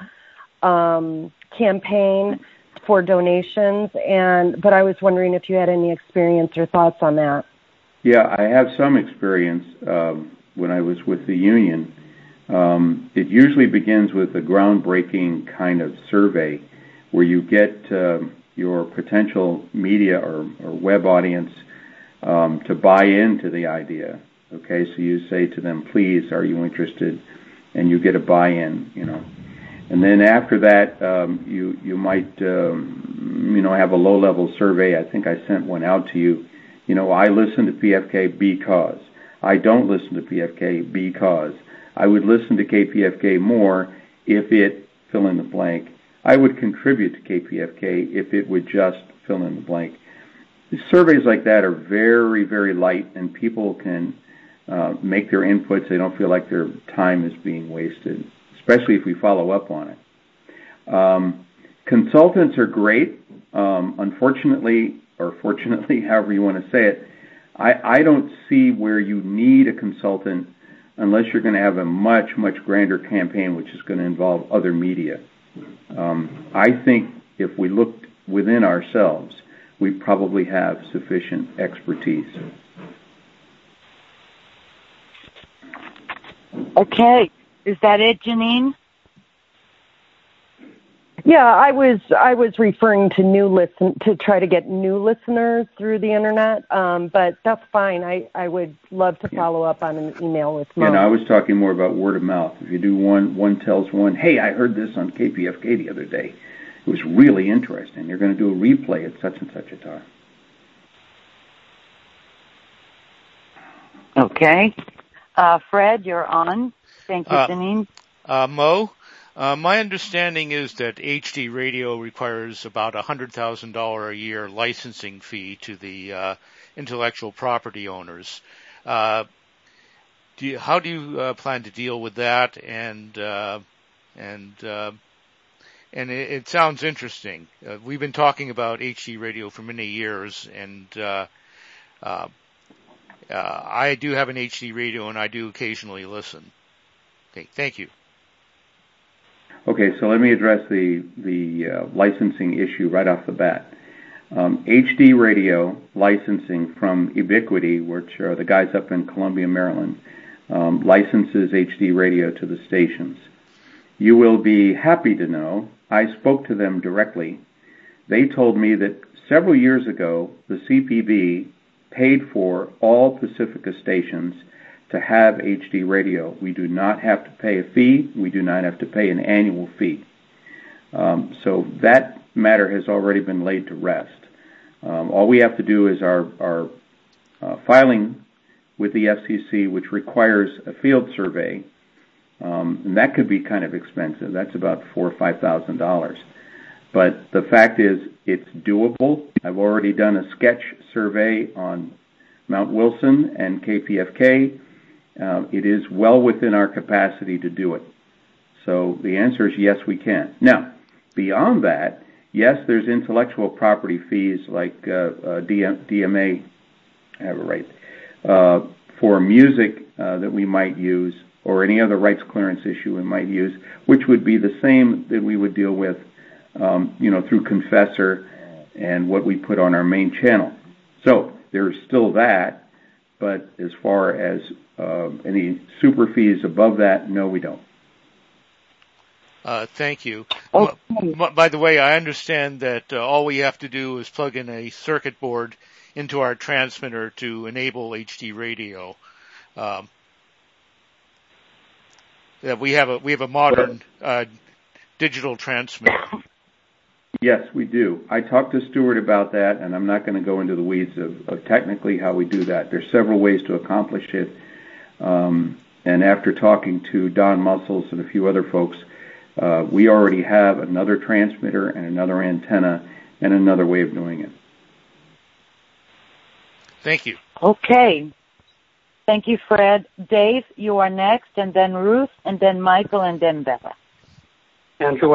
campaign for donations. But I was wondering if you had any experience or thoughts on that. Yeah, I have some experience when I was with the union. It usually begins with a groundbreaking kind of survey where you get your potential media or web audience to buy into the idea. Okay, so you say to them, please, are you interested? And you get a buy-in, And then after that, you might, have a low-level survey. I think I sent one out to you. I listen to PFK because. I don't listen to PFK because. I would listen to KPFK more if it, fill in the blank. I would contribute to KPFK if it would just fill in the blank. Surveys like that are very, very light, and people can make their inputs. They don't feel like their time is being wasted, especially if we follow up on it. Consultants are great. Unfortunately, or fortunately, however you want to say it, I don't see where you need a consultant unless you're going to have a much, much grander campaign, which is going to involve other media. I think if we looked within ourselves, we probably have sufficient expertise. Okay. Is that it, Janine? Yeah, I was referring to to try to get new listeners through the internet, but that's fine. I would love to follow up on an email with Mo. And I was talking more about word of mouth. If you do one tells one, hey, I heard this on KPFK the other day. It was really interesting. You're going to do a replay at such and such a time. Okay. Fred, you're on. Thank you, Janine. Mo, my understanding is that HD radio requires about $100,000 a year licensing fee to the intellectual property owners. How do you plan to deal with that? And it sounds interesting. We've been talking about HD radio for many years, and I do have an HD radio, and I do occasionally listen. Okay, thank you. Okay, so let me address the licensing issue right off the bat. HD radio licensing from Ubiquity, which are the guys up in Columbia, Maryland, licenses HD radio to the stations. You will be happy to know I spoke to them directly. They told me that several years ago, the CPB paid for all Pacifica stations to have HD radio. We do not have to pay a fee. We do not have to pay an annual fee. So that matter has already been laid to rest. All we have to do is our filing with the FCC, which requires a field survey, and that could be kind of expensive. That's about $4,000 or $5,000. But the fact is, it's doable. I've already done a sketch survey on Mount Wilson and KPFK. It is well within our capacity to do it. So the answer is yes, we can. Now, beyond that, yes, there's intellectual property fees like DMA, I have it right, for music that we might use or any other rights clearance issue we might use, which would be the same that we would deal with through Confessor and what we put on our main channel. So there's still that, but as far as any super fees above that, no, we don't. Thank you. By the way, I understand that all we have to do is plug in a circuit board into our transmitter to enable HD radio. That we have a modern digital transmitter. Yes, we do. I talked to Stuart about that, and I'm not going to go into the weeds of technically how we do that. There's several ways to accomplish it. And after talking to Don Muscles and a few other folks, we already have another transmitter and another antenna and another way of doing it. Thank you. Okay. Thank you, Fred. Dave, you are next, and then Ruth, and then Michael, and then Bella. Andrew,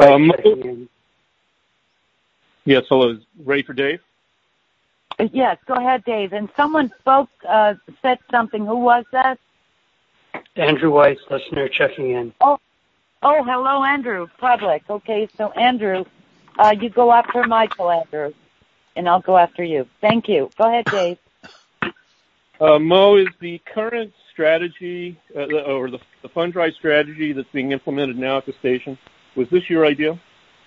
yes, hello. Ready for Dave? Yes, go ahead, Dave. And someone said something. Who was that? Andrew Weiss, listener, checking in. Oh, hello, Andrew. Public. Okay, so Andrew, you go after Michael, Andrew, and I'll go after you. Thank you. Go ahead, Dave. Mo, is the current strategy, or the fund drive strategy that's being implemented now at the station, was this your idea?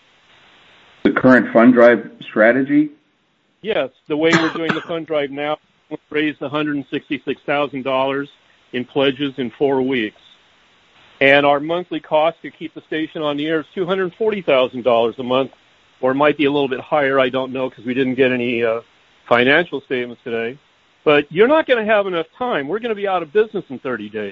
The current fund drive strategy? Yes, the way we're doing the fund drive now, we raised $166,000 in pledges in 4 weeks. And our monthly cost to keep the station on the air is $240,000 a month, or it might be a little bit higher, I don't know, because we didn't get any financial statements today. But you're not going to have enough time. We're going to be out of business in 30 days.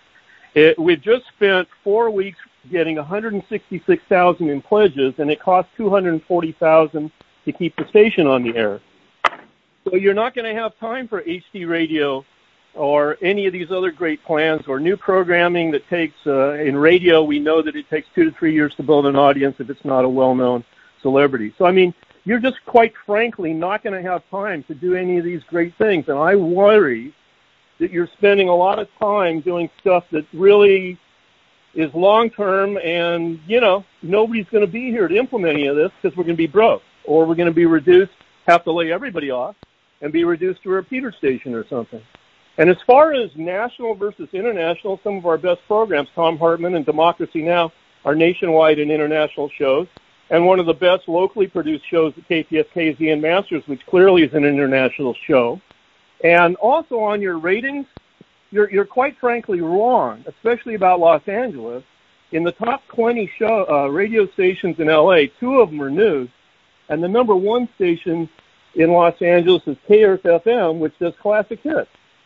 We've just spent 4 weeks getting $166,000 in pledges, and it costs $240,000 to keep the station on the air. So you're not going to have time for HD radio or any of these other great plans or new programming that takes, in radio, we know that it takes 2 to 3 years to build an audience if it's not a well-known celebrity. So, I mean, you're just quite frankly not going to have time to do any of these great things. And I worry that you're spending a lot of time doing stuff that really is long-term and, nobody's going to be here to implement any of this because we're going to be broke or we're going to be reduced, have to lay everybody off and be reduced to a repeater station or something. And as far as national versus international, some of our best programs, Tom Hartman and Democracy Now!, are nationwide and international shows. And one of the best locally produced shows at KPFK is Ian Masters, which clearly is an international show. And also on your ratings, you're quite frankly wrong, especially about Los Angeles. In the top 20 radio stations in LA, 2 of them are news, and the number 1 station in Los Angeles is KERS FM, which does classic hits.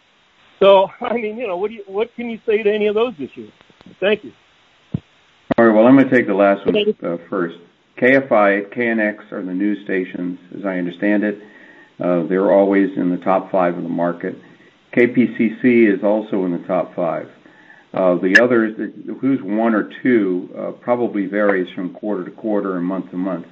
So, I mean, what can you say to any of those issues? Thank you. All right, well, I'm going to take the last one first. KFI, KNX are the news stations, as I understand it. They're always in the top 5 of the market. KPCC is also in the top 5. The others, who's 1 or 2, probably varies from quarter to quarter and month to month.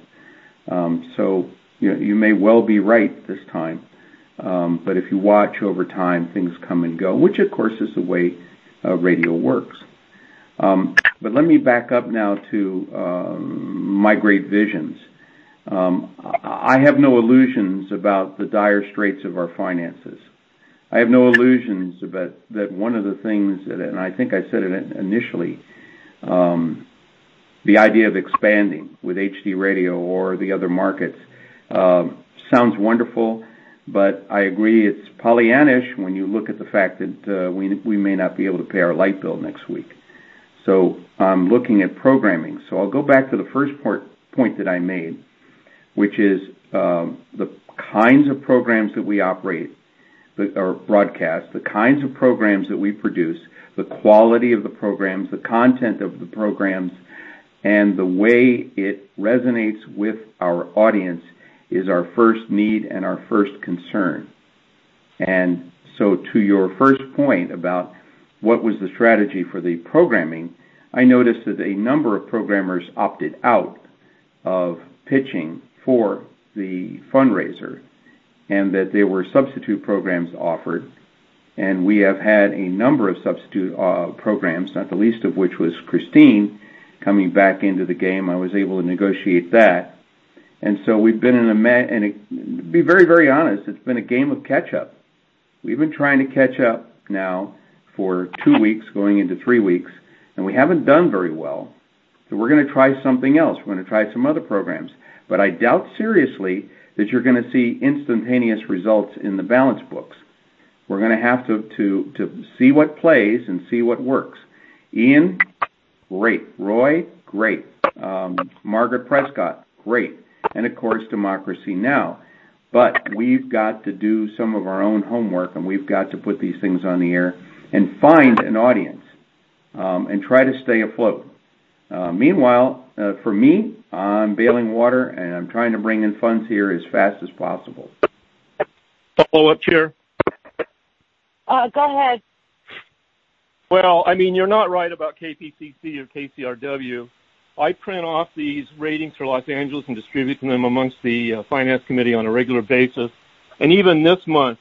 So you may well be right this time. But if you watch over time, things come and go, which, of course, is the way radio works. But let me back up now to my great visions. I have no illusions about the dire straits of our finances. I have no illusions about that. One of the things, and I think I said it initially, the idea of expanding with HD radio or the other markets sounds wonderful, but I agree it's Pollyannish when you look at the fact that we may not be able to pay our light bill next week. So I'm looking at programming. So I'll go back to the first point that I made, which is the kinds of programs that we operate or broadcast, the kinds of programs that we produce, the quality of the programs, the content of the programs, and the way it resonates with our audience is our first need and our first concern. And so to your first point about what was the strategy for the programming, I noticed that a number of programmers opted out of pitching for the fundraiser and that there were substitute programs offered. And we have had a number of substitute programs, not the least of which was Christine coming back into the game. I was able to negotiate that. And so we've been and to be very, very honest, it's been a game of catch-up. We've been trying to catch up now for 2 weeks, going into 3 weeks, and we haven't done very well. So we're going to try something else. We're going to try some other programs. But I doubt seriously that you're going to see instantaneous results in the balance books. We're going to have to see what plays and see what works. Ian, great. Roy, great. Margaret Prescott, great. And, of course, Democracy Now! But we've got to do some of our own homework, and we've got to put these things on the air and find an audience and try to stay afloat. Meanwhile, for me, I'm bailing water, and I'm trying to bring in funds here as fast as possible. Follow-up, Chair? Go ahead. Well, I mean, you're not right about KPCC or KCRW. I print off these ratings for Los Angeles and distribute them amongst the Finance Committee on a regular basis. And even this month,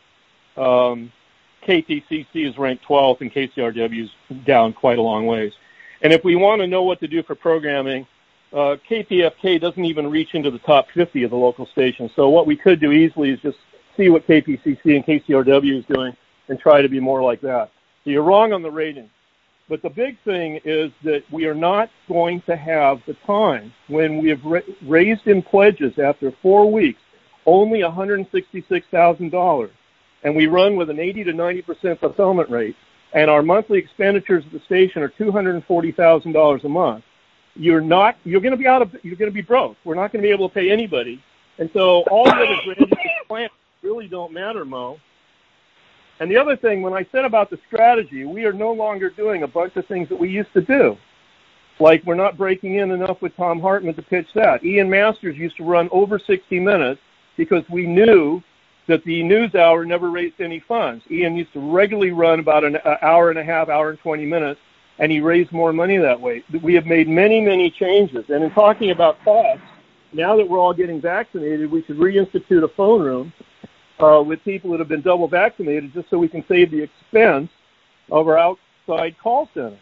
KPCC is ranked 12th and KCRW is down quite a long ways. And if we want to know what to do for programming, KPFK doesn't even reach into the top 50 of the local stations. So what we could do easily is just see what KPCC and KCRW is doing and try to be more like that. So you're wrong on the ratings. But the big thing is that we are not going to have the time when we have raised in pledges after 4 weeks only $166,000, and we run with an 80 to 90% fulfillment rate, and our monthly expenditures at the station are $240,000 a month. You're going to be broke. We're not going to be able to pay anybody, and so all the other grants plans really don't matter, Mo. And the other thing, when I said about the strategy, we are no longer doing a bunch of things that we used to do. Like we're not breaking in enough with Tom Hartman to pitch that. Ian Masters used to run over 60 minutes because we knew that the news hour never raised any funds. Ian used to regularly run about an hour and a half, hour and 20 minutes, and he raised more money that way. We have made many, many changes. And in talking about costs, now that we're all getting vaccinated, we should reinstitute a phone room with people that have been double vaccinated just so we can save the expense of our outside call center.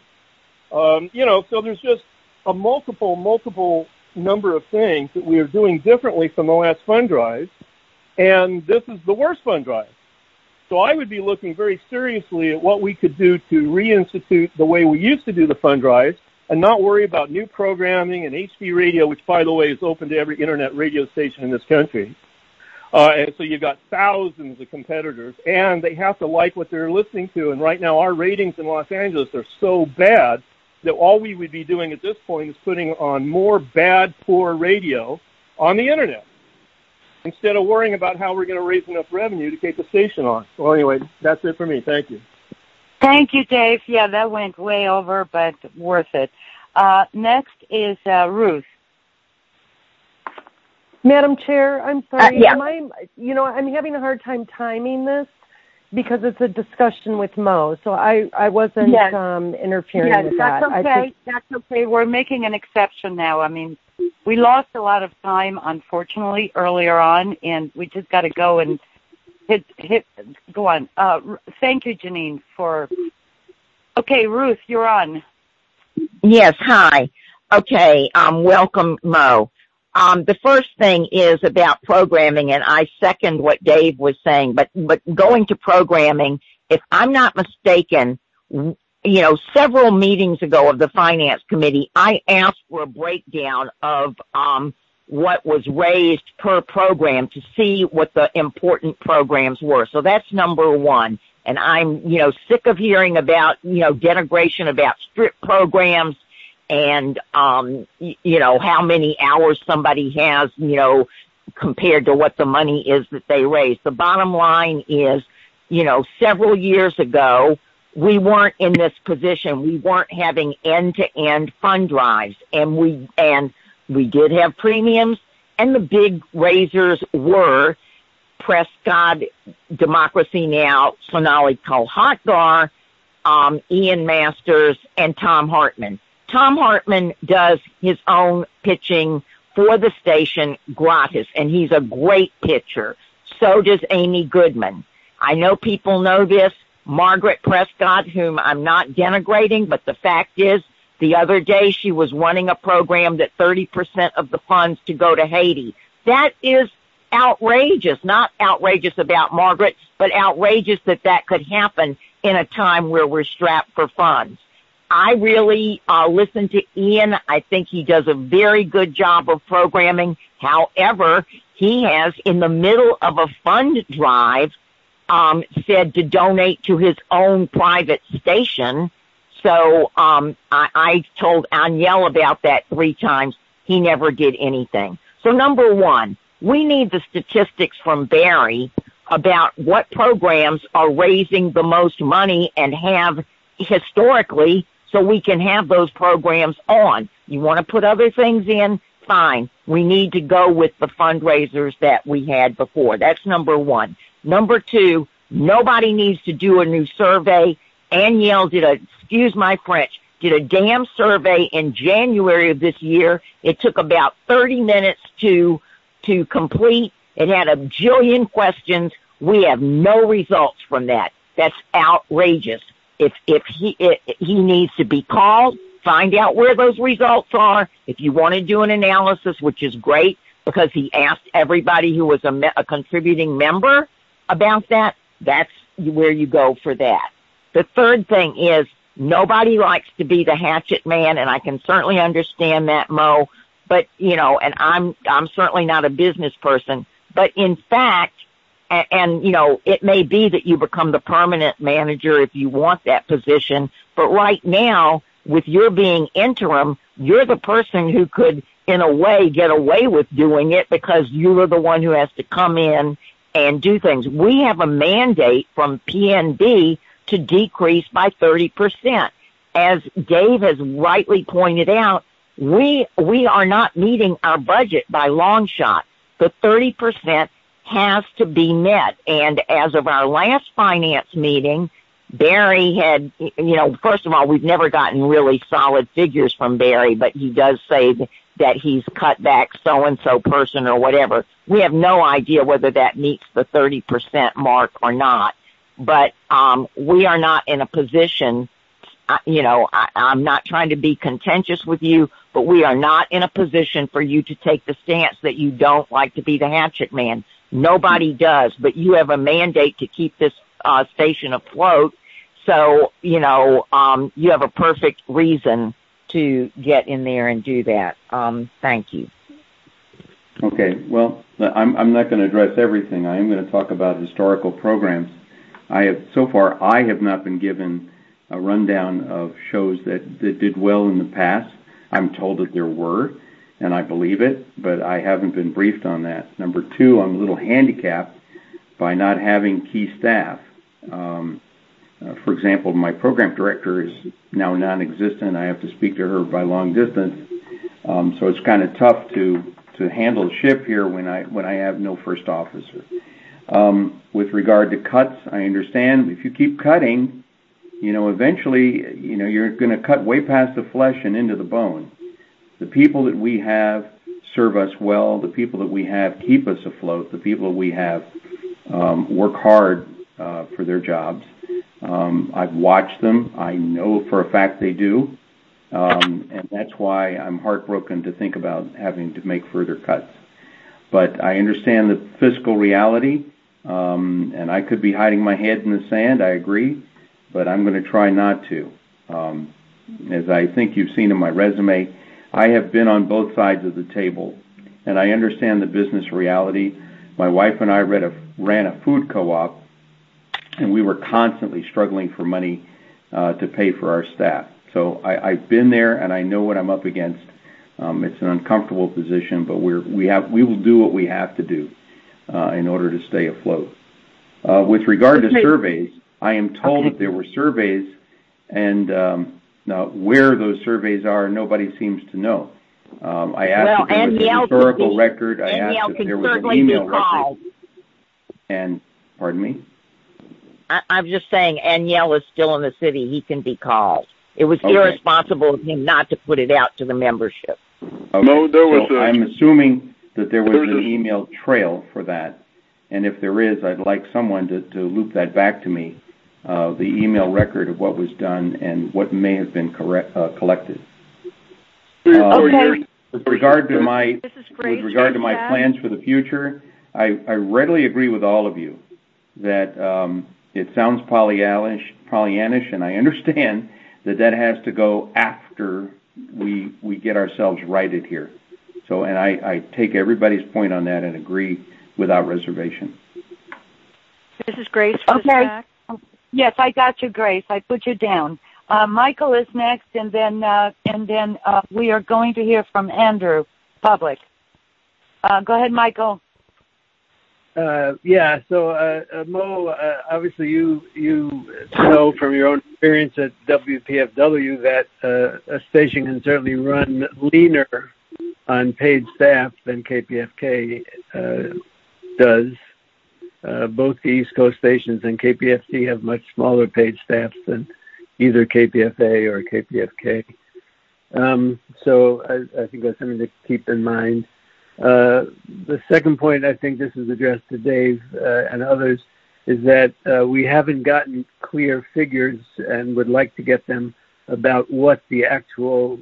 So there's just a multiple number of things that we are doing differently from the last fund drive, and this is the worst fund drive. So I would be looking very seriously at what we could do to reinstitute the way we used to do the fund drives and not worry about new programming and HD radio, which, by the way, is open to every internet radio station in this country. And so you've got thousands of competitors, and they have to like what they're listening to. And right now our ratings in Los Angeles are so bad that all we would be doing at this point is putting on more bad, poor radio on the internet instead of worrying about how we're going to raise enough revenue to keep the station on. Well, anyway, that's it for me. Thank you. Thank you, Dave. Yeah, that went way over, but worth it. Next is Ruth. Madam Chair, I'm sorry. Yeah. I'm having a hard time timing this because it's a discussion with Mo, so I wasn't interfering with that. That's okay. That's okay. We're making an exception now. I mean, we lost a lot of time, unfortunately, earlier on, and we just got to go and go on. Thank you, Janine, Okay, Ruth, you're on. Yes, hi. Okay, welcome, Mo. The first thing is about programming, and I second what Dave was saying, but going to programming, if I'm not mistaken, several meetings ago of the Finance Committee, I asked for a breakdown of what was raised per program to see what the important programs were. So that's number one. And I'm, sick of hearing about, denigration about strip programs and, how many hours somebody has, compared to what the money is that they raise. The bottom line is, several years ago, we weren't in this position. We weren't having end-to-end fund drives, and we did have premiums, and the big raisers were Prescott, Democracy Now!, Sonali Kolhatkar, Ian Masters, and Tom Hartman. Tom Hartman does his own pitching for the station gratis, and he's a great pitcher. So does Amy Goodman. I know people know this. Margaret Prescott, whom I'm not denigrating, but the fact is, the other day she was running a program that 30% of the funds to go to Haiti. That is outrageous. Not outrageous about Margaret, but outrageous that could happen in a time where we're strapped for funds. I really listen to Ian. I think he does a very good job of programming. However, he has, in the middle of a fund drive, said to donate to his own private station. So I told Aniel about that 3 times. He never did anything. So number one, we need the statistics from Barry about what programs are raising the most money and have historically, so we can have those programs on. You want to put other things in? Fine. We need to go with the fundraisers that we had before. That's number one. Number two, nobody needs to do a new survey. Aniel did excuse my French, did a damn survey in January of this year. It took about 30 minutes to complete. It had a jillion questions. We have no results from that. That's outrageous. If he needs to be called, find out where those results are. If you want to do an analysis, which is great, because he asked everybody who was a contributing member about that, that's where you go for that. The third thing is, nobody likes to be the hatchet man, and I can certainly understand that, Mo, but, and I'm certainly not a business person, but in fact, and it may be that you become the permanent manager if you want that position, but right now, with your being interim, you're the person who could, in a way, get away with doing it because you are the one who has to come in and do things. We have a mandate from PNB to decrease by 30%. As Dave has rightly pointed out, we are not meeting our budget by long shot. The 30% has to be met. And as of our last finance meeting, Barry had, first of all, we've never gotten really solid figures from Barry, but he does say that he's cut back so-and-so person or whatever. We have no idea whether that meets the 30% mark or not. But we are not in a position, I'm not trying to be contentious with you, but we are not in a position for you to take the stance that you don't like to be the hatchet man. Nobody does, but you have a mandate to keep this station afloat. So, you have a perfect reason to get in there and do that. Thank you. Okay. Well, I'm not going to address everything. I am going to talk about historical programs. I have not been given a rundown of shows that did well in the past. I'm told that there were, and I believe it, but I haven't been briefed on that. Number two, I'm a little handicapped by not having key staff. For example, my program director is now non-existent. I have to speak to her by long distance, so it's kind of tough to handle the ship here when I have no first officer. With regard to cuts, I understand if you keep cutting, eventually, you're going to cut way past the flesh and into the bone. The people that we have serve us well. The people that we have keep us afloat. The people that we have work hard for their jobs. I've watched them. I know for a fact they do. and that's why I'm heartbroken to think about having to make further cuts. But I understand the fiscal reality, and I could be hiding my head in the sand, I agree, but I'm going to try not to. As I think you've seen in my resume, I have been on both sides of the table, and I understand the business reality. My wife and I ran a food co-op, and we were constantly struggling for money to pay for our staff. So I've been there, and I know what I'm up against. It's an uncomfortable position, but we will do what we have to do in order to stay afloat. With regard to surveys, I am told that there were surveys, and where those surveys are, nobody seems to know. I asked if there was a historical record. I asked if there was an email record. And, pardon me? I'm just saying, Aniel is still in the city. He can be called. It was irresponsible of him not to put it out to the membership. Okay. No, I'm assuming that there was an email trail for that. And if there is, I'd like someone to loop that back to me, the email record of what was done and what may have been collected. With regard to my plans for the future, I readily agree with all of you that it sounds Pollyannish, and I understand that has to go after we get ourselves righted here. So, and I take everybody's point on that and agree without reservation. This is Grace. Okay. Yes, I got you, Grace. I put you down. Michael is next, and then we are going to hear from Andrew, public. Go ahead, Michael. So Mo, obviously you know from your own experience at WPFW that a station can certainly run leaner on paid staff than KPFK does. Both the East Coast stations and KPFT have much smaller paid staffs than either KPFA or KPFK. So I think that's something to keep in mind. The second point, I think this is addressed to Dave and others, is that we haven't gotten clear figures and would like to get them about what the actual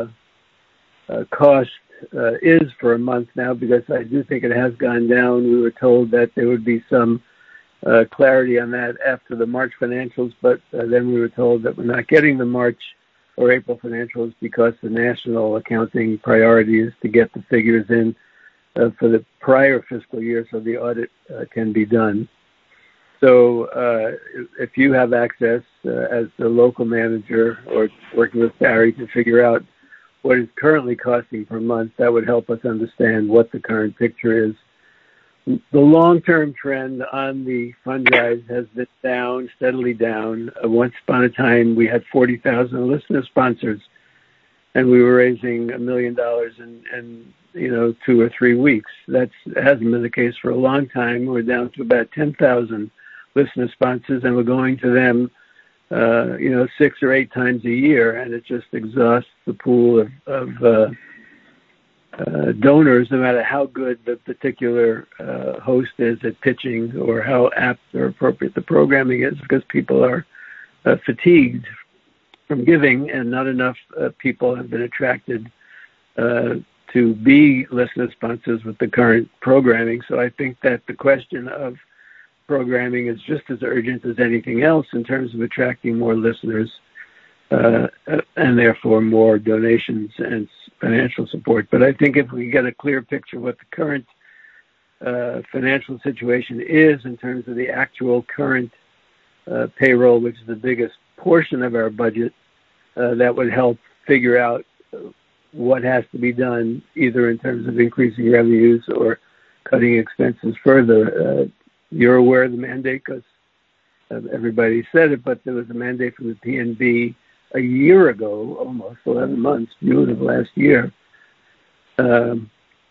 cost is for a month now, because I do think it has gone down. We were told that there would be some clarity on that after the March financials, but then we were told that we're not getting the March or April financials because the national accounting priority is to get the figures in for the prior fiscal year so the audit can be done. So if you have access as the local manager or working with Barry to figure out what is currently costing per month, that would help us understand what the current picture is. The long-term trend on the fund drive has been down, steadily down. Once upon a time, we had 40,000 listener sponsors, and we were raising $1 million in 2 or 3 weeks. That hasn't been the case for a long time. We're down to about 10,000 listener sponsors, and we're going to them 6 or 8 times a year, and it just exhausts the pool of donors, no matter how good the particular host is at pitching or how apt or appropriate the programming is, because people are fatigued from giving, and not enough people have been attracted to be listener sponsors with the current programming. So I think that the question of programming is just as urgent as anything else in terms of attracting more listeners and therefore more donations and financial support. But I think if we get a clear picture of what the current financial situation is in terms of the actual current payroll, which is the biggest portion of our budget, that would help figure out what has to be done, either in terms of increasing revenues or cutting expenses further. You're aware of the mandate because everybody said it, but there was a mandate from the PNB a year ago, almost 11 months, June of last year. The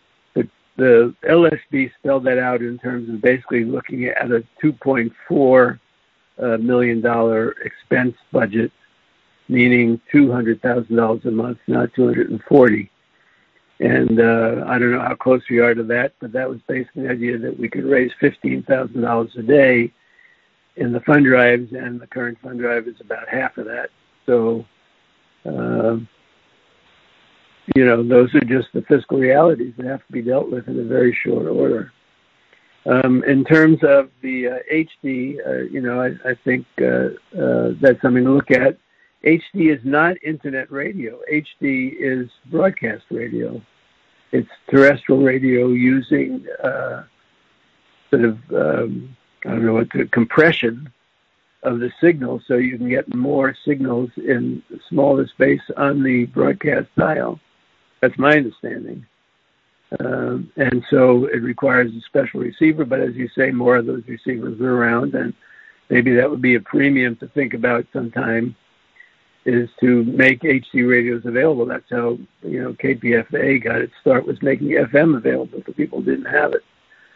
LSB spelled that out in terms of basically looking at a $2.4 million expense budget, meaning $200,000 a month, not $240,000. And I don't know how close we are to that, but that was basically the idea that we could raise $15,000 a day in the fund drives, and the current fund drive is about half of that. So those are just the fiscal realities that have to be dealt with in a very short order. In terms of the HD, I think that's something to look at. HD is not internet radio. HD is broadcast radio. It's terrestrial radio using compression of the signal, so you can get more signals in smaller space on the broadcast dial. That's my understanding. And so it requires a special receiver, but as you say, more of those receivers are around, and maybe that would be a premium to think about sometime, is to make HD radios available. That's how, KPFA got its start, was making FM available to people who didn't have it.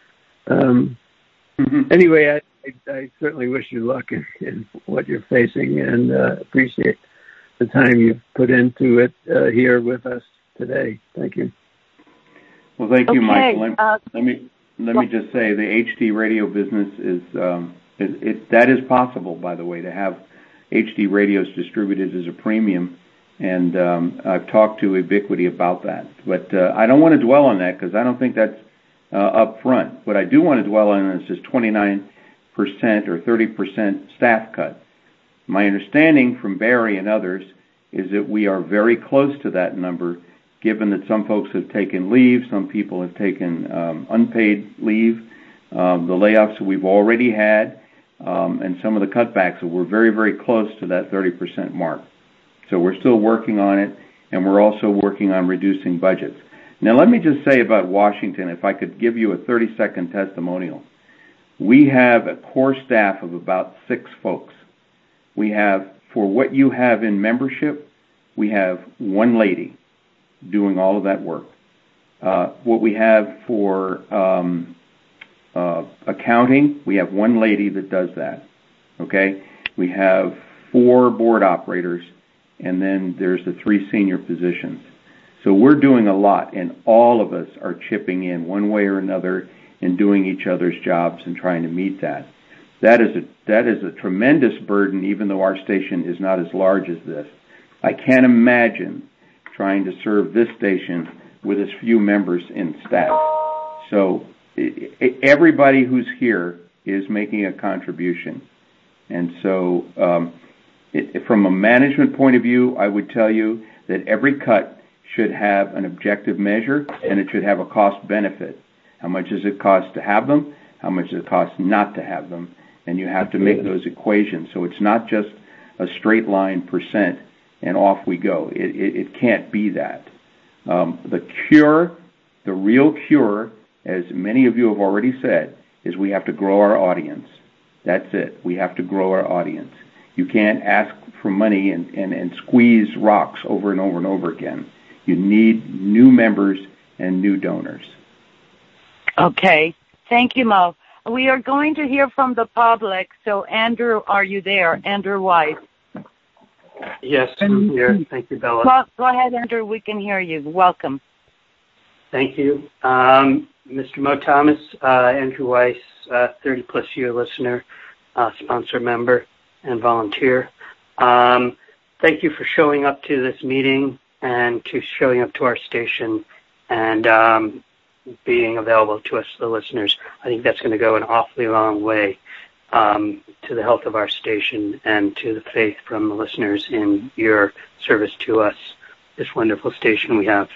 Anyway, I certainly wish you luck in what you're facing, and appreciate the time you've put into it here with us today. Thank you. Well, thank you, Michael. Let me just say the HD radio business is that is possible, by the way, to have HD radios distributed as a premium, and I've talked to Ubiquity about that. But I don't want to dwell on that because I don't think that's up front. What I do want to dwell on is this 29% or 30% staff cut. My understanding from Barry and others is that we are very close to that number, given that some folks have taken leave, some people have taken unpaid leave, the layoffs that we've already had, and some of the cutbacks. So we're very, very close to that 30% mark. So we're still working on it, and we're also working on reducing budgets. Now, let me just say about Washington, if I could give you a 30-second testimonial. We have a core staff of about 6 folks. We have, for what you have in membership, we have 1 lady doing all of that work. What we have for accounting, we have 1 lady that does that. Okay? We have 4 board operators, and then there's the 3 senior positions. So we're doing a lot, and all of us are chipping in one way or another and doing each other's jobs and trying to meet that. That is a tremendous burden, even though our station is not as large as this. I can't imagine trying to serve this station with as few members in staff. So everybody who's here is making a contribution. And so from a management point of view, I would tell you that every cut should have an objective measure, and it should have a cost benefit. How much does it cost to have them? How much does it cost not to have them? And you have to make those equations. So it's not just a straight line percent and off we go. It can't be that. The real cure, as many of you have already said, is we have to grow our audience. That's it. We have to grow our audience. You can't ask for money and squeeze rocks over and over and over again. You need new members and new donors. Okay. Thank you, Mo. We are going to hear from the public. So, Andrew, are you there? Andrew Weiss. Yes, I'm here. Thank you, Bella. Go ahead, Andrew. We can hear you. Welcome. Thank you. Mr. Mo Thomas, Andrew Weiss, 30-plus year listener, sponsor member, and volunteer. Thank you for showing up to this meeting and to showing up to our station and being available to us, the listeners. I think that's going to go an awfully long way to the health of our station and to the faith from the listeners in your service to us, this wonderful station we have.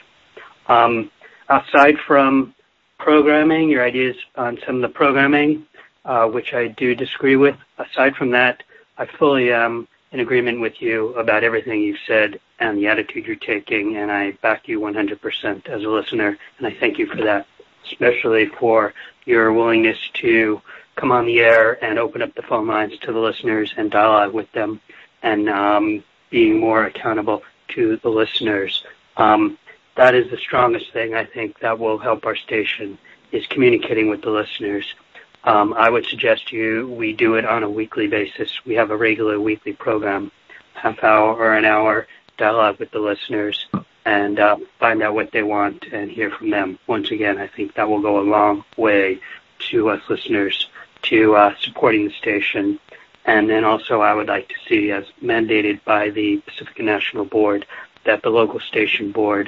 Aside from programming, your ideas on some of the programming, which I do disagree with, aside from that, I fully am in agreement with you about everything you've said and the attitude you're taking, and I back you 100% as a listener, and I thank you for that, especially for your willingness to come on the air and open up the phone lines to the listeners and dialogue with them and being more accountable to the listeners. That is the strongest thing I think that will help our station, is communicating with the listeners. I would suggest we do it on a weekly basis. We have a regular weekly program, half hour or an hour, dialogue with the listeners and find out what they want and hear from them. Once again, I think that will go a long way to us listeners, to supporting the station. And then also I would like to see, as mandated by the Pacifica National Board, that the local station board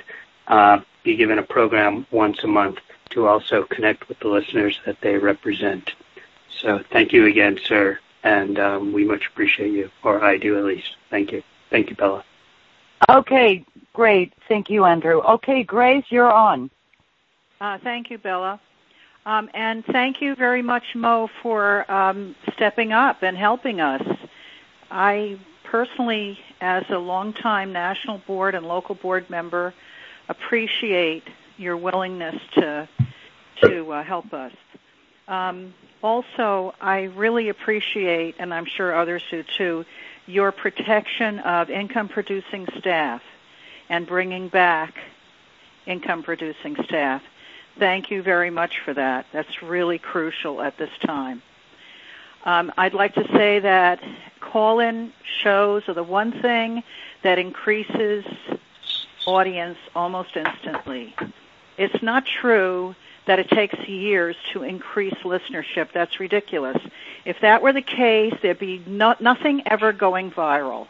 be given a program once a month to also connect with the listeners that they represent. So thank you again, sir, and we much appreciate you, or I do at least. Thank you. Thank you, Bella. Okay, great. Thank you, Andrew. Okay, Grace, you're on. Thank you, Bella. And thank you very much, Mo, for stepping up and helping us. I personally, as a longtime national board and local board member, appreciate your willingness to help us. Also, I really appreciate, and I'm sure others do too, your protection of income-producing staff and bringing back income-producing staff. Thank you very much for that. That's really crucial at this time. I'd like to say that call-in shows are the one thing that increases audience almost instantly. It's not true that it takes years to increase listenership. That's ridiculous. If that were the case, there'd be nothing ever going viral.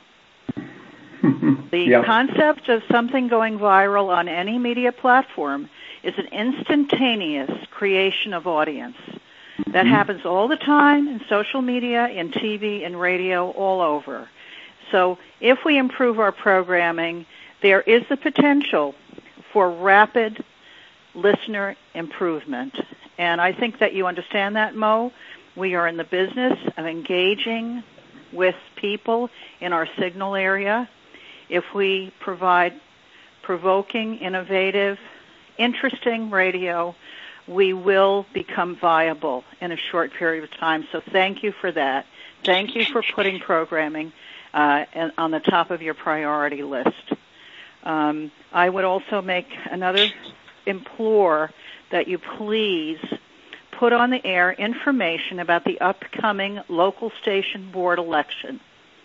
The concept of something going viral on any media platform is an instantaneous creation of audience. That happens all the time in social media, in TV, in radio, all over. So if we improve our programming, there is the potential for rapid listener improvement. And I think that you understand that, Mo. We are in the business of engaging with people in our signal area. If we provide provoking, innovative, interesting radio, we will become viable in a short period of time. So thank you for that. Thank you for putting programming on the top of your priority list. I would also make another implore that you please put on the air information about the upcoming local station board election.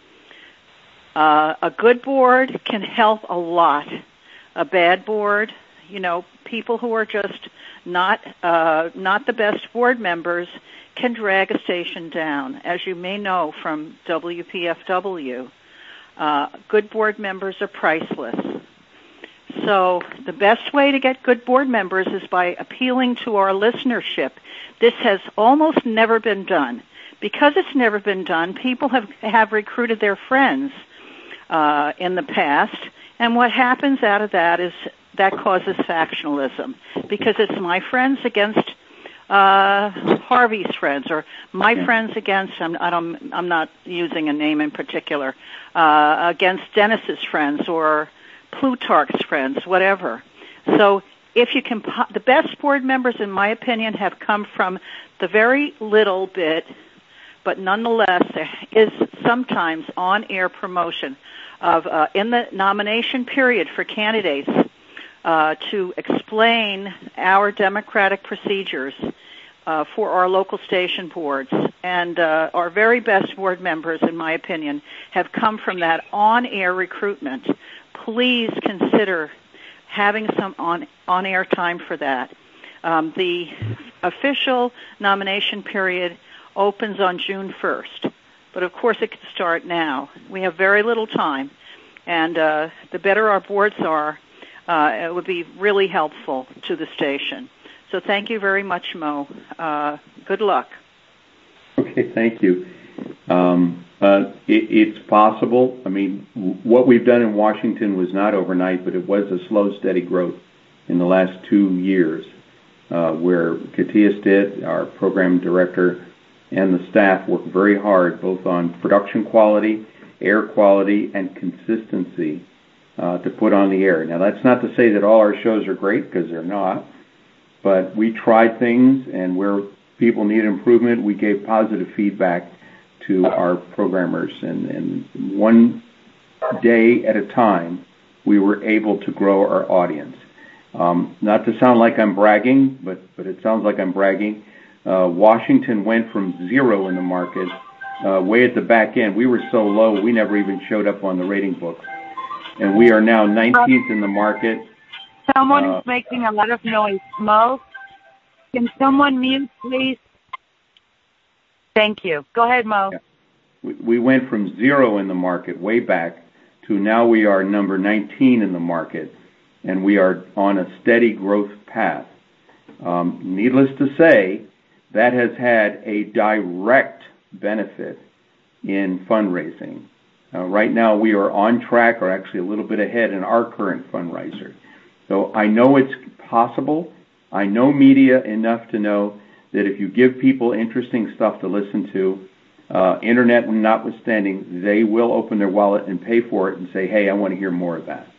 A good board can help a lot. A bad board, people who are just not the best board members can drag a station down. As you may know from WPFW, good board members are priceless. So the best way to get good board members is by appealing to our listenership. This has almost never been done. Because it's never been done, people have recruited their friends in the past, and what happens out of that is that causes factionalism, because it's my friends against Harvey's friends, or my friends against, I'm not using a name in particular, against Dennis's friends or Plutarch's friends, whatever. So if you can, the best board members, in my opinion, have come from the very little bit, but nonetheless, there is sometimes on-air promotion of, in the nomination period for candidates, to explain our democratic procedures for our local station boards. And our very best board members, in my opinion, have come from that on-air recruitment. Please consider having some on-air time for that. The official nomination period opens on June 1st, but of course it can start now. We have very little time, and the better our boards are, it would be really helpful to the station. So thank you very much, Mo. Good luck. Okay, thank you. It's possible. I mean, what we've done in Washington was not overnight, but it was a slow, steady growth in the last 2 years, where Katia Stitt, our program director, and the staff worked very hard, both on production quality, air quality, and consistency to put on the air. Now, that's not to say that all our shows are great, because they're not, but we tried things, and where people need improvement, we gave positive feedback to our programmers, and one day at a time, we were able to grow our audience. Not to sound like I'm bragging, but it sounds like I'm bragging. Washington went from 0 in the market, way at the back end. We were so low, we never even showed up on the rating books. And we are now 19th in the market. Someone is making a lot of noise. Mo, can someone mute, please? Thank you. Go ahead, Mo. Yeah. We went from 0 in the market way back to now we are number 19 in the market. and we are on a steady growth path. Needless to say, that has had a direct benefit in fundraising. Right now, we are on track, or actually a little bit ahead in our current fundraiser. So I know it's possible. I know media enough to know that if you give people interesting stuff to listen to, internet notwithstanding, they will open their wallet and pay for it and say, hey, I want to hear more of that.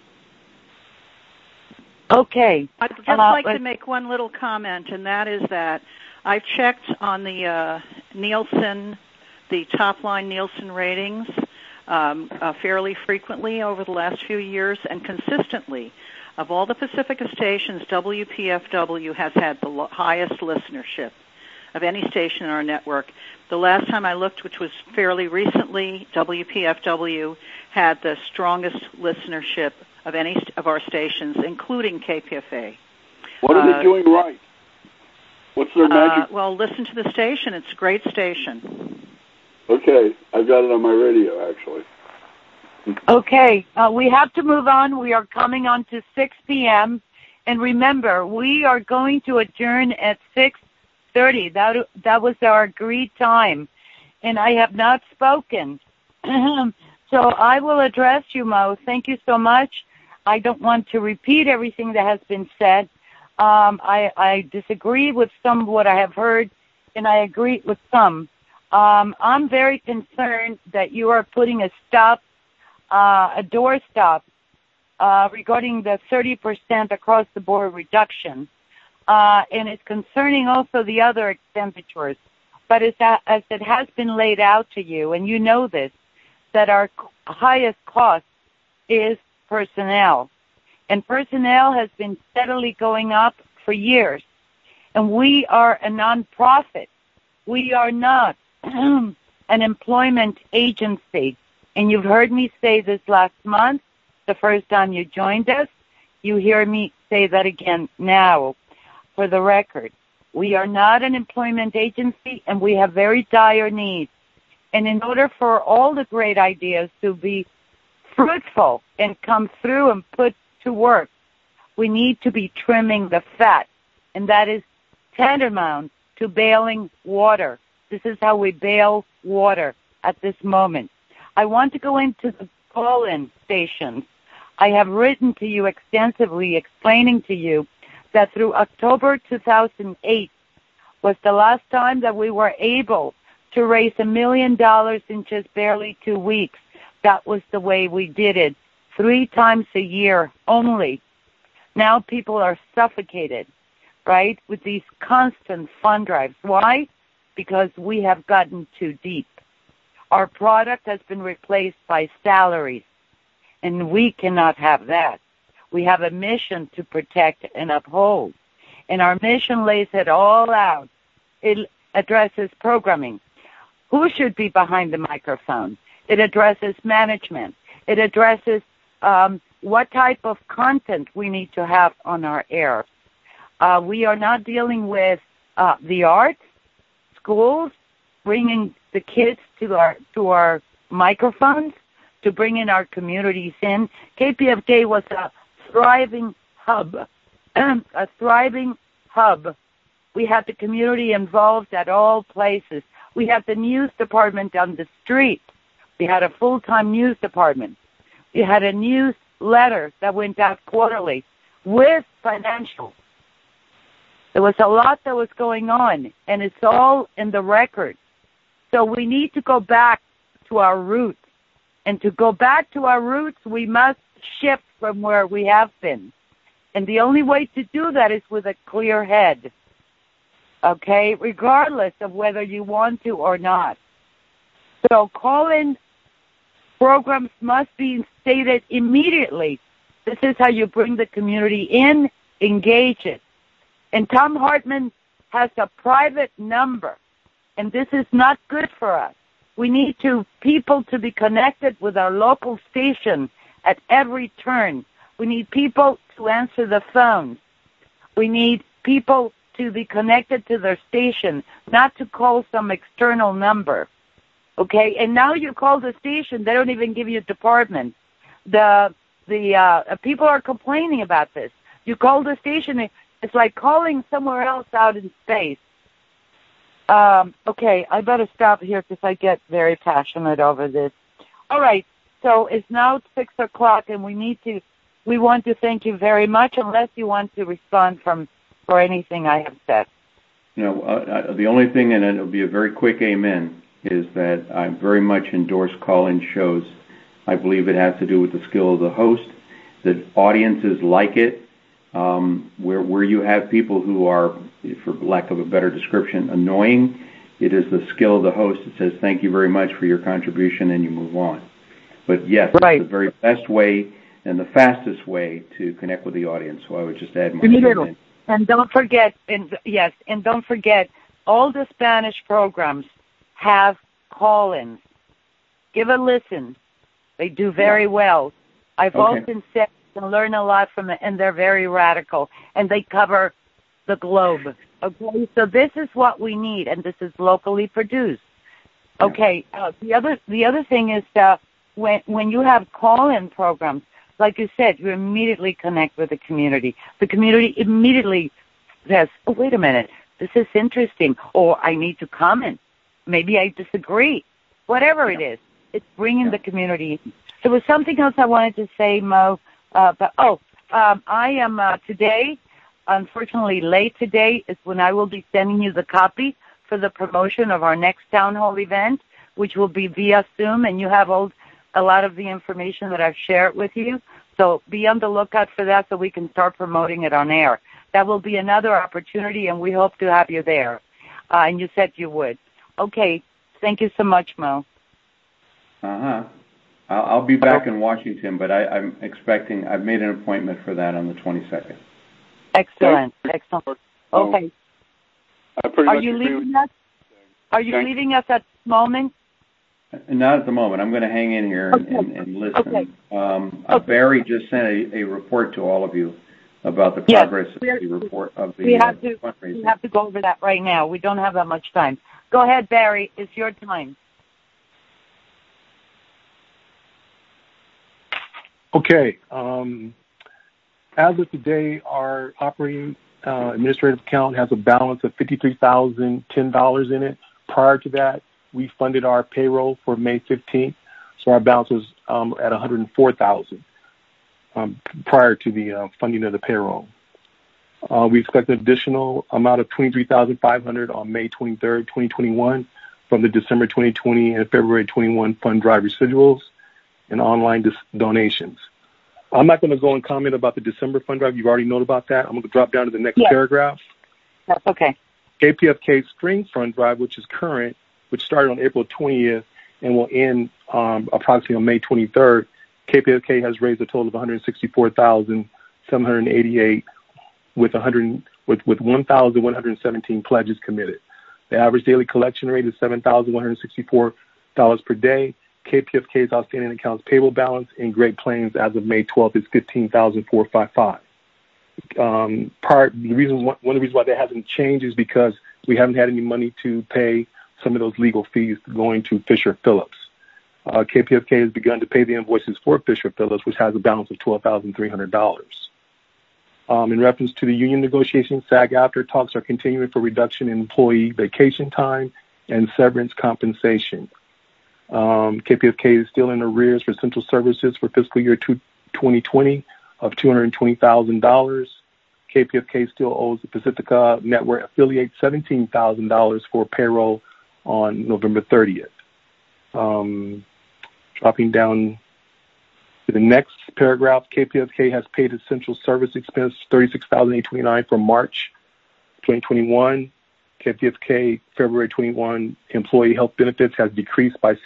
Okay. I'd just like to make one little comment, and that is that I checked on the Nielsen, the top-line Nielsen ratings fairly frequently over the last few years, and consistently, of all the Pacifica stations, WPFW has had the highest listenership of any station in our network. The last time I looked, which was fairly recently, WPFW had the strongest listenership of any of our stations, including KPFA. What are they doing right? What's their magic? Well, listen to the station. It's a great station. Okay. I've got it on my radio, actually. Okay. We have to move on. We are coming on to 6 p.m. And remember, we are going to adjourn at 6:30. That was our agreed time. And I have not spoken. So I will address you, Mo. Thank you so much. I don't want to repeat everything that has been said. I disagree with some of what I have heard, and I agree with some. I'm very concerned that you are putting a doorstop regarding the 30% across the board reduction. And it's concerning also the other expenditures. But as it has been laid out to you, and you know this, that our highest cost is personnel. And personnel has been steadily going up for years. And we are a nonprofit. We are not an employment agency. And you've heard me say this last month, the first time you joined us. You hear me say that again now, for the record. We are not an employment agency, and we have very dire needs. And in order for all the great ideas to be fruitful and come through and put to work, we need to be trimming the fat. And that is tantamount to bailing water. This is how we bail water at this moment. I want to go into the call-in stations. I have written to you extensively explaining to you that through October 2008 was the last time that we were able to raise $1 million in just barely 2 weeks. That was the way we did it, 3 times a year only. Now people are suffocated, right, with these constant fund drives. Why? Because we have gotten too deep. Our product has been replaced by salaries, and we cannot have that. We have a mission to protect and uphold, and our mission lays it all out. It addresses programming. Who should be behind the microphone? It addresses management. It addresses what type of content we need to have on our air. We are not dealing with the arts, schools, bringing the kids to our microphones, to bring in our communities in. KPFK was a thriving hub, a thriving hub. We had the community involved at all places. We had the news department on the street. We had a full-time news department. We had a newsletter that went out quarterly with financials. There was a lot that was going on, and it's all in the record. So we need to go back to our roots. And to go back to our roots, we must shift from where we have been. And the only way to do that is with a clear head, okay, regardless of whether you want to or not. So call-in programs must be instated immediately. This is how you bring the community in, engage it. And Thom Hartmann has a private number, and this is not good for us. We need people to be connected with our local station at every turn. We need people to answer the phone. We need people to be connected to their station, not to call some external number. Okay? And now you call the station, they don't even give you a department. The people are complaining about this. You call the station, it's like calling somewhere else out in space. Okay, I better stop here because I get very passionate over this. All right, so it's now 6 o'clock, and we want to thank you very much, unless you want to respond for anything I have said. The only thing, and it'll be a very quick amen, is that I very much endorse call-in shows. I believe it has to do with the skill of the host, that audiences like it, where you have people who are, for lack of a better description, annoying. It is the skill of the host that says, thank you very much for your contribution, and you move on. It's the very best way and the fastest way to connect with the audience. So I would just add my comment. And don't forget, all the Spanish programs have call-ins. Give a listen. They do very well. I've often said and learn a lot from it, and they're very radical, and they cover the globe. Okay, so this is what we need, and this is locally produced. Okay, the other thing is that when you have call-in programs, like you said, you immediately connect with the community. The community immediately says, oh, wait a minute, this is interesting, or I need to comment. Maybe I disagree. Whatever it is, it's bringing the community in. There was something else I wanted to say, Mo, I am today, unfortunately late today, is when I will be sending you the copy for the promotion of our next town hall event, which will be via Zoom, and you have a lot of the information that I've shared with you. So be on the lookout for that so we can start promoting it on air. That will be another opportunity, and we hope to have you there. And you said you would. Okay. Thank you so much, Mo. I'll be back in Washington, but I'm expecting, I've made an appointment for that on the 22nd. Excellent. Okay. Are you leaving us? Are you leaving us at the moment? Not at the moment. I'm going to hang in here and listen. Okay. Barry just sent a report to all of you about the progress of the report of the fundraising. We have to go over that right now. We don't have that much time. Go ahead, Barry. It's your time. Okay. As of today, our operating administrative account has a balance of $53,010 in it. Prior to that, we funded our payroll for May 15th, so our balance was at $104,000 prior to the funding of the payroll. We expect an additional amount of $23,500 on May 23rd, 2021 from the December 2020 and February 21 fund drive residuals and online donations. I'm not going to go and comment about the December fund drive. You've already known about that. I'm going to drop down to the next paragraph. That's okay. KPFK Spring Fund Drive, which is current, which started on April 20th and will end approximately on May 23rd. KPFK has raised a total of $164,788 with 1,117 pledges committed. The average daily collection rate is $7,164 per day. KPFK's outstanding accounts payable balance in Great Plains as of May 12th is $15,455. One of the reasons why that hasn't changed is because we haven't had any money to pay some of those legal fees going to Fisher Phillips. KPFK has begun to pay the invoices for Fisher Phillips, which has a balance of $12,300. In reference to the union negotiations, SAG-AFTRA talks are continuing for reduction in employee vacation time and severance compensation. KPFK is still in arrears for central services for fiscal year 2020 of $220,000. KPFK still owes the Pacifica Network affiliate $17,000 for payroll on November 30th. Dropping down to the next paragraph, KPFK has paid its central service expense $36,829 for March 2021. KPFK February 21 employee health benefits has decreased by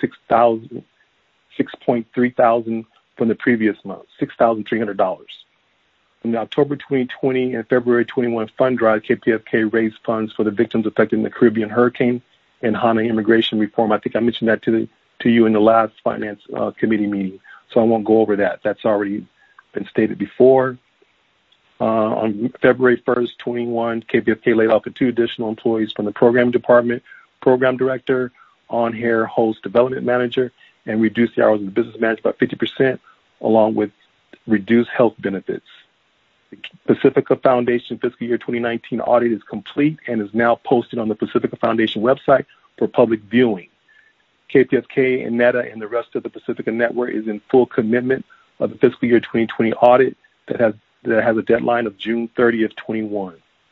$6.3,000 from the previous month, $6,300. In the October 2020 and February 21 fund drive, KPFK raised funds for the victims affected in the Caribbean hurricane and HANA immigration reform. I think I mentioned that to you in the last finance committee meeting, so I won't go over that. That's already been stated before. On February 1st, 21, KPFK laid off 2 additional employees from the program department, program director, on-air host development manager, and reduced the hours of the business manager by 50%, along with reduce health benefits. The Pacifica Foundation fiscal year 2019 audit is complete and is now posted on the Pacifica Foundation website for public viewing. KPFK and NETA and the rest of the Pacifica Network is in full commitment of the fiscal year 2020 audit that has a deadline of June 30th, 21.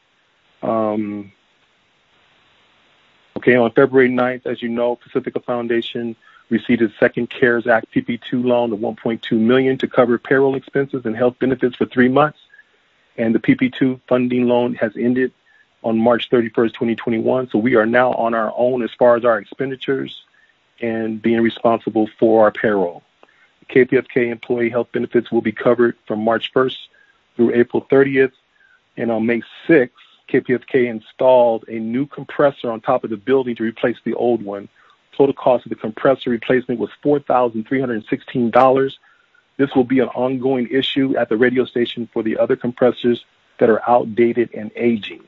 On February 9th, as you know, Pacifica Foundation received its second CARES Act PP2 loan of $1.2 million to cover payroll expenses and health benefits for 3 months. And the PP2 funding loan has ended on March 31st, 2021. So we are now on our own as far as our expenditures and being responsible for our payroll. KPFK employee health benefits will be covered from March 1st through April 30th. And on May 6th, KPFK installed a new compressor on top of the building to replace the old one. Total cost of the compressor replacement was $4,316. This will be an ongoing issue at the radio station for the other compressors that are outdated and aging.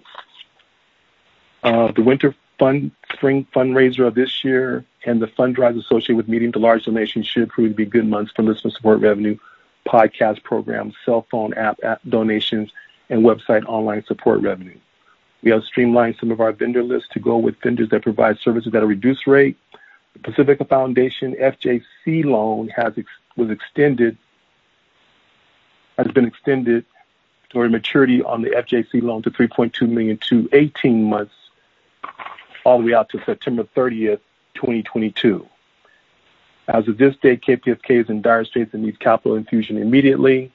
The Winter Spring fundraiser of this year and the fund drives associated with meeting the large donations should prove to be good months for listener support revenue, podcast programs, cell phone app donations, and website online support revenue. We have streamlined some of our vendor lists to go with vendors that provide services at a reduced rate. The Pacifica Foundation FJC loan has been extended to a maturity on the FJC loan to $3.2 million to 18 months, all the way out to September 30th, 2022. As of this date, KPFK is in dire straits and needs capital infusion immediately.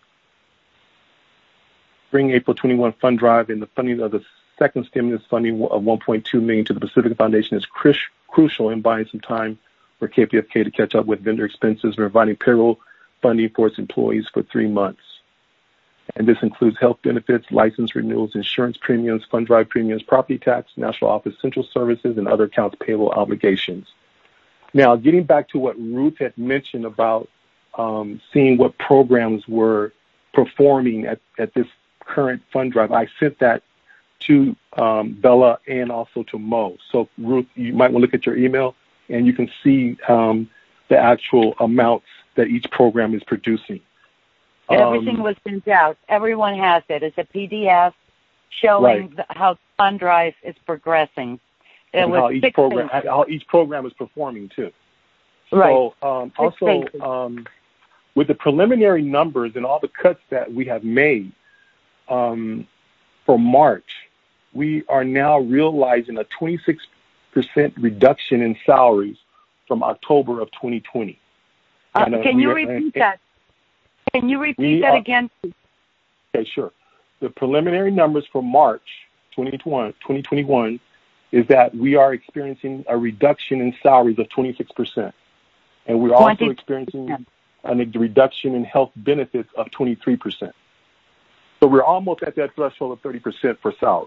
Spring April 21 fund drive and the funding of the second stimulus funding of $1.2 million to the Pacifica Foundation is crucial in buying some time for KPFK to catch up with vendor expenses and providing payroll funding for its employees for 3 months. And this includes health benefits, license renewals, insurance premiums, fund drive premiums, property tax, national office central services, and other accounts payable obligations. Now, getting back to what Ruth had mentioned about seeing what programs were performing at this current fund drive, I sent that to Bella and also to Mo. So, Ruth, you might want to look at your email, and you can see the actual amounts that each program is producing. Everything was sent out. Everyone has it. It's a PDF showing how the fund drive is progressing. And how each program is performing, too. Right. So, also, with the preliminary numbers and all the cuts that we have made for March, we are now realizing a 26% reduction in salaries from October of 2020. Can you repeat that? Can you repeat that again? Okay, sure. The preliminary numbers for March 2021 is that we are experiencing a reduction in salaries of 26%. And we're also experiencing a reduction in health benefits of 23%. So we're almost at that threshold of 30% for salaries.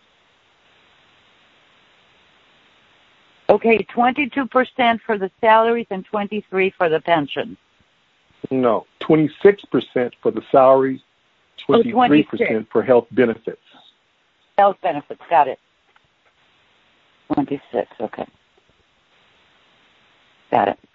Okay, 22% for the salaries and 23% for the pensions. No, 26% for the salaries, 23% for health benefits. Health benefits, got it. 26, okay. Got it.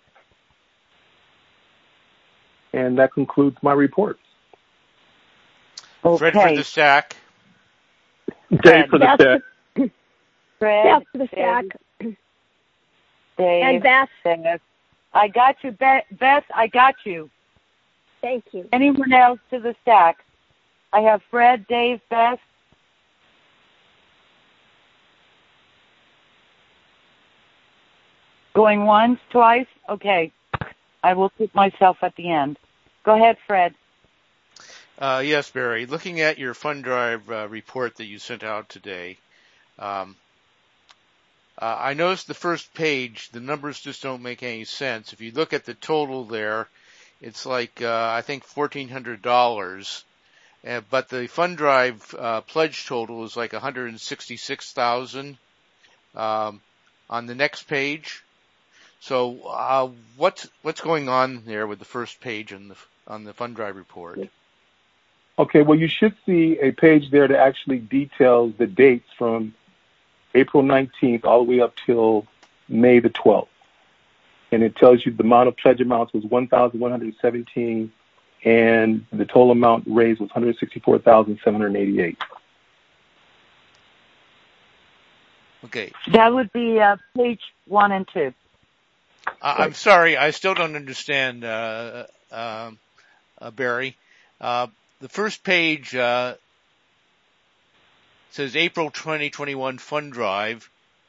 And that concludes my report. Okay. Fred for the stack. Dave for the stack. Fred Beth for the stack. Dave. And Beth. I got you, Beth. I got you. Thank you. Anyone else to the stack? I have Fred, Dave, Beth. Going once, twice? Okay. I will put myself at the end. Go ahead, Fred. Yes, Barry. Looking at your fund drive report that you sent out today, I noticed the first page, the numbers just don't make any sense. If you look at the total there, it's like, I think $1,400. But the fund drive pledge total is like $166,000 on the next page. So what's going on there with the first page on the fund drive report? Okay, well, you should see a page there that actually details the dates from April 19th all the way up till May the 12th. And it tells you the amount of pledge amounts was $1,117 and the total amount raised was $164,788. Okay. That would be page 1 and 2. I'm sorry, I still don't understand, Barry. The first page says April 2021 fund drive,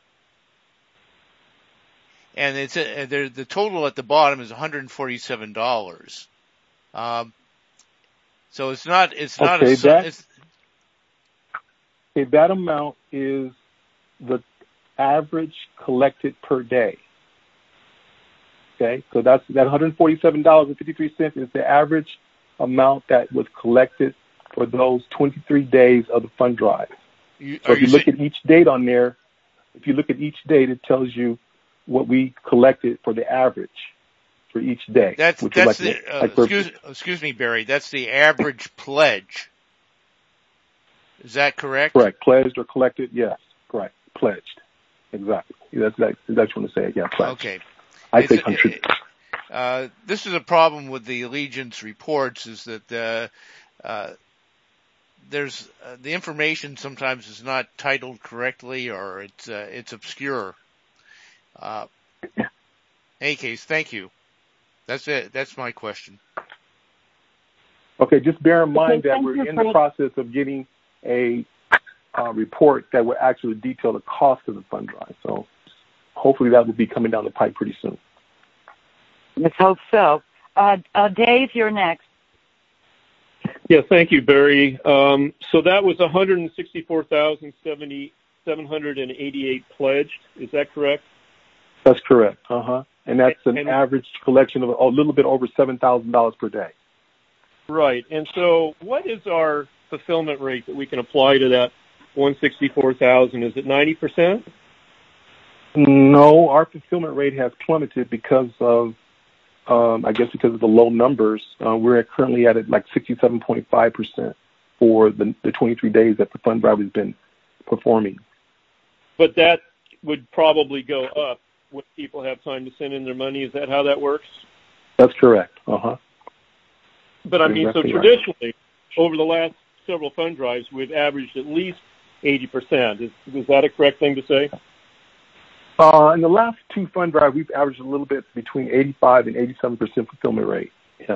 and it's the total at the bottom is $147. So it's not. Okay, that amount is the average collected per day. Okay, so that's that $147.53 is the average amount that was collected for those 23 days of the fund drive. So if you look at each date on there, it tells you what we collected for the average for each day. Excuse me, Barry. That's the average pledge. Is that correct? Correct. Pledged or collected? Yes. Correct. Pledged. Exactly. That's what you want to say. Yeah. Pledged. Okay. I say country. This is a problem with the Allegiance reports, is that there's the information sometimes is not titled correctly, or it's obscure. In any case, thank you. That's it. That's my question. Okay, just bear in mind that we're in the process of getting a report that will actually detail the cost of the fund drive. So hopefully that will be coming down the pipe pretty soon. Let's hope so. Dave, you're next. Yeah, thank you, Barry. So that was 164,788 pledged. Is that correct? That's correct. And that's an average collection of a little bit over $7,000 per day. Right. And so what is our fulfillment rate that we can apply to that 164,000? Is it 90%? No, our fulfillment rate has plummeted because of, because of the low numbers. We're currently at like 67.5% for the 23 days that the fund drive has been performing. But that would probably go up when people have time to send in their money. Is that how that works? That's correct. But I mean, exactly. So traditionally, over the last several fund drives, we've averaged at least 80%. Is that a correct thing to say? In the last two fund drives, we've averaged a little bit between 85 and 87% fulfillment rate. Yes.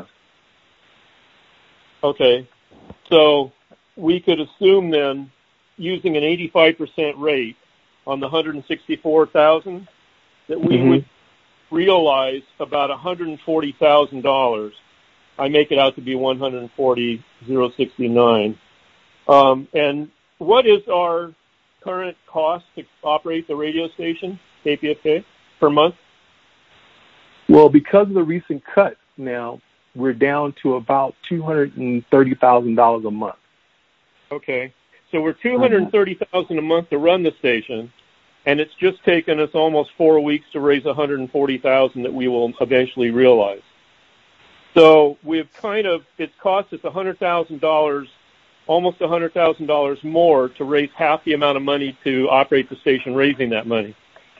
Okay. So we could assume then, using an 85% rate on the 164,000, that we would realize about $140,000. I make it out to be $140,069. And what is our current cost to operate the radio station, KPFK, per month? Well, because of the recent cut now, we're down to about $230,000 a month. Okay. So we're $230,000 a month to run the station, and it's just taken us almost 4 weeks to raise $140,000 that we will eventually realize. So we've it's cost us $100,000, almost $100,000 more to raise half the amount of money to operate the station, raising that money.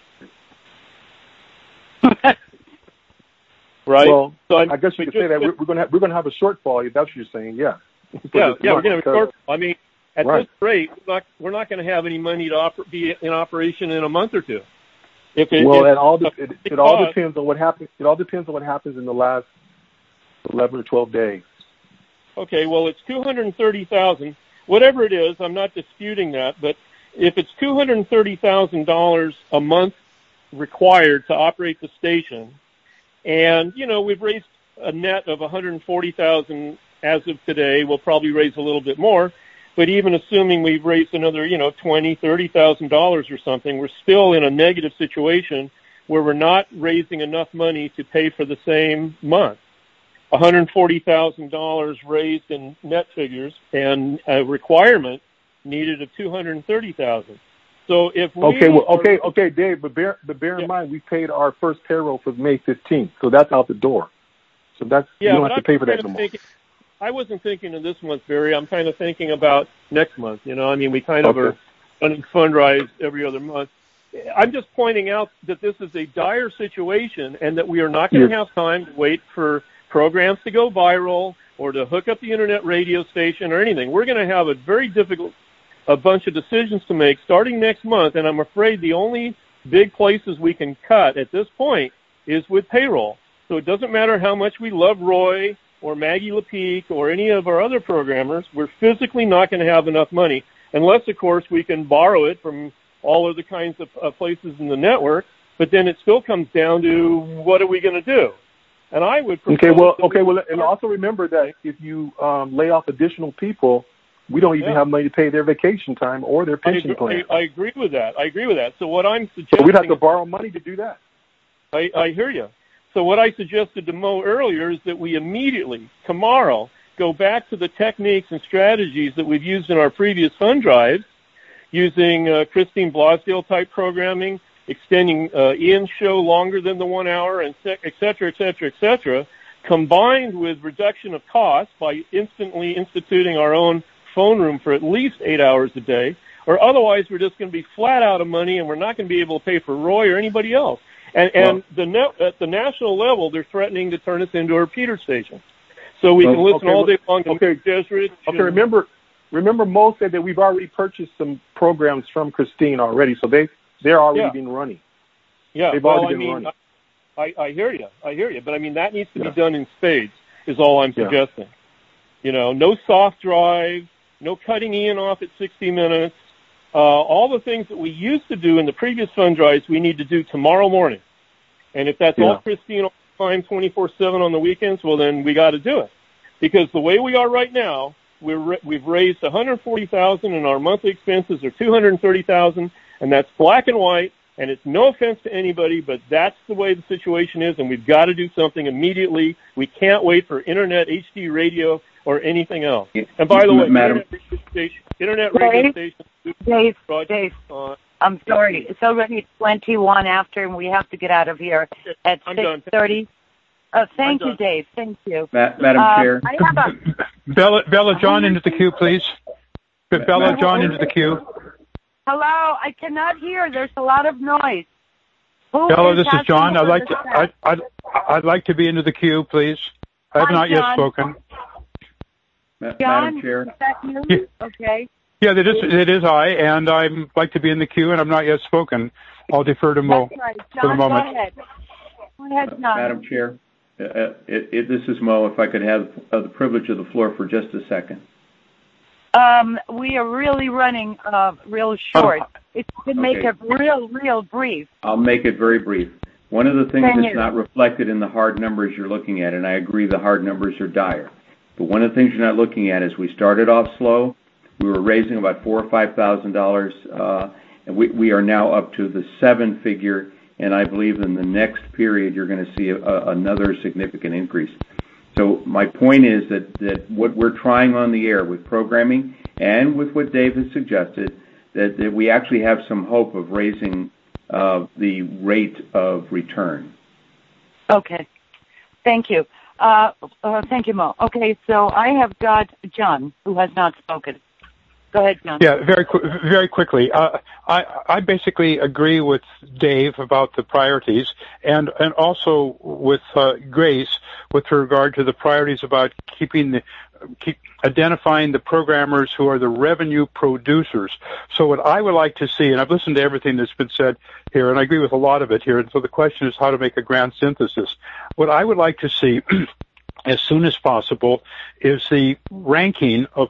Right? Well, so I guess you could say that we're going to have a shortfall. If that's what you're saying, yeah. We're going to have a shortfall. I mean, at this rate, we're not going to have any money to be in operation in a month or two. It all depends on what happens. It all depends on what happens in the last 11 or 12 days. Okay, well, it's $230,000. Whatever it is, I'm not disputing that, but if it's $230,000 a month required to operate the station, and, we've raised a net of $140,000 as of today, we'll probably raise a little bit more, but even assuming we've raised another, $20,000, $30,000 or something, we're still in a negative situation where we're not raising enough money to pay for the same month. $140,000 raised in net figures and a requirement needed of $230,000. So if okay, Dave, but bear in mind we paid our first payroll for May 15th, so that's out the door. So that's you don't have to pay for that anymore. I wasn't thinking of this month, Barry. I'm kind of thinking about next month. We kind of are running fund drives every other month. I'm just pointing out that this is a dire situation and that we are not going to have time to wait for programs to go viral, or to hook up the internet radio station or anything. We're going to have a very difficult bunch of decisions to make starting next month, and I'm afraid the only big places we can cut at this point is with payroll. So it doesn't matter how much we love Roy or Maggie Lepeak or any of our other programmers, we're physically not going to have enough money, unless, of course, we can borrow it from all of the kinds of places in the network, but then it still comes down to what are we going to do? And I would propose and also remember that if you lay off additional people, we don't even have money to pay their vacation time or their pension plan. I agree with that. So what I'm suggesting... So we'd have to borrow money to do that. I hear you. So what I suggested to Mo earlier is that we immediately, tomorrow, go back to the techniques and strategies that we've used in our previous fund drives, using Christine Blosdale-type programming, extending Ian's show longer than the 1 hour, and et cetera, combined with reduction of costs by instantly instituting our own phone room for at least 8 hours a day, or otherwise we're just going to be flat out of money and we're not going to be able to pay for Roy or anybody else. At the national level, they're threatening to turn us into a repeater station. So we can listen all day long to Jesuit. Okay, remember Mo said that we've already purchased some programs from Christine already, so they're already been running. Yeah, they've already been running. I hear you. But I mean, that needs to be done in spades, is all I'm suggesting. You know, no soft drive, no cutting Ian off at 60 minutes. All the things that we used to do in the previous fund drives, we need to do tomorrow morning. And if that's all Christine all the time, 24/7 on the weekends, well, then we got to do it. Because the way we are right now, we've raised $140,000 and our monthly expenses are $230,000, and that's black and white. And it's no offense to anybody, but that's the way the situation is, and we've got to do something immediately. We can't wait for internet, HD radio, or anything else. And by the way, internet radio station. Dave, I'm sorry. It's already 21 after, and we have to get out of here at 6:30. Thank you, Dave. Thank you. Madam Chair. I have Bella, John into the queue, please. Bella, John into the queue. Hello, I cannot hear. There's a lot of noise. Bella, this is John. I'd like to be into the queue, please. I have not yet spoken. John, Madam Chair. Is that you? Yeah. Okay. Yeah, it is I, and I'd like to be in the queue, and I'm not yet spoken. I'll defer to Mo That's right. John, for the moment. Go ahead, John. Madam Chair, this is Mo. If I could have the privilege of the floor for just a second. We are really running real short. If you can make it real brief. I'll make it very brief. One of the things that's not reflected in the hard numbers you're looking at, and I agree the hard numbers are dire, but one of the things you're not looking at is we started off slow. We were raising about $4,000 or $5,000, and we are now up to the 7-figure, and I believe in the next period you're going to see another significant increase. So my point is that what we're trying on the air with programming and with what Dave has suggested, that we actually have some hope of raising the rate of return. Okay. Thank you. Thank you, Mo. Okay, so I have got John, who has not spoken. Go ahead, John. Yeah, very quickly. I basically agree with Dave about the priorities, and also with Grace with regard to the priorities about keep identifying the programmers who are the revenue producers. So what I would like to see, and I've listened to everything that's been said here, and I agree with a lot of it here, and so the question is how to make a grand synthesis. What I would like to see as soon as possible is the ranking of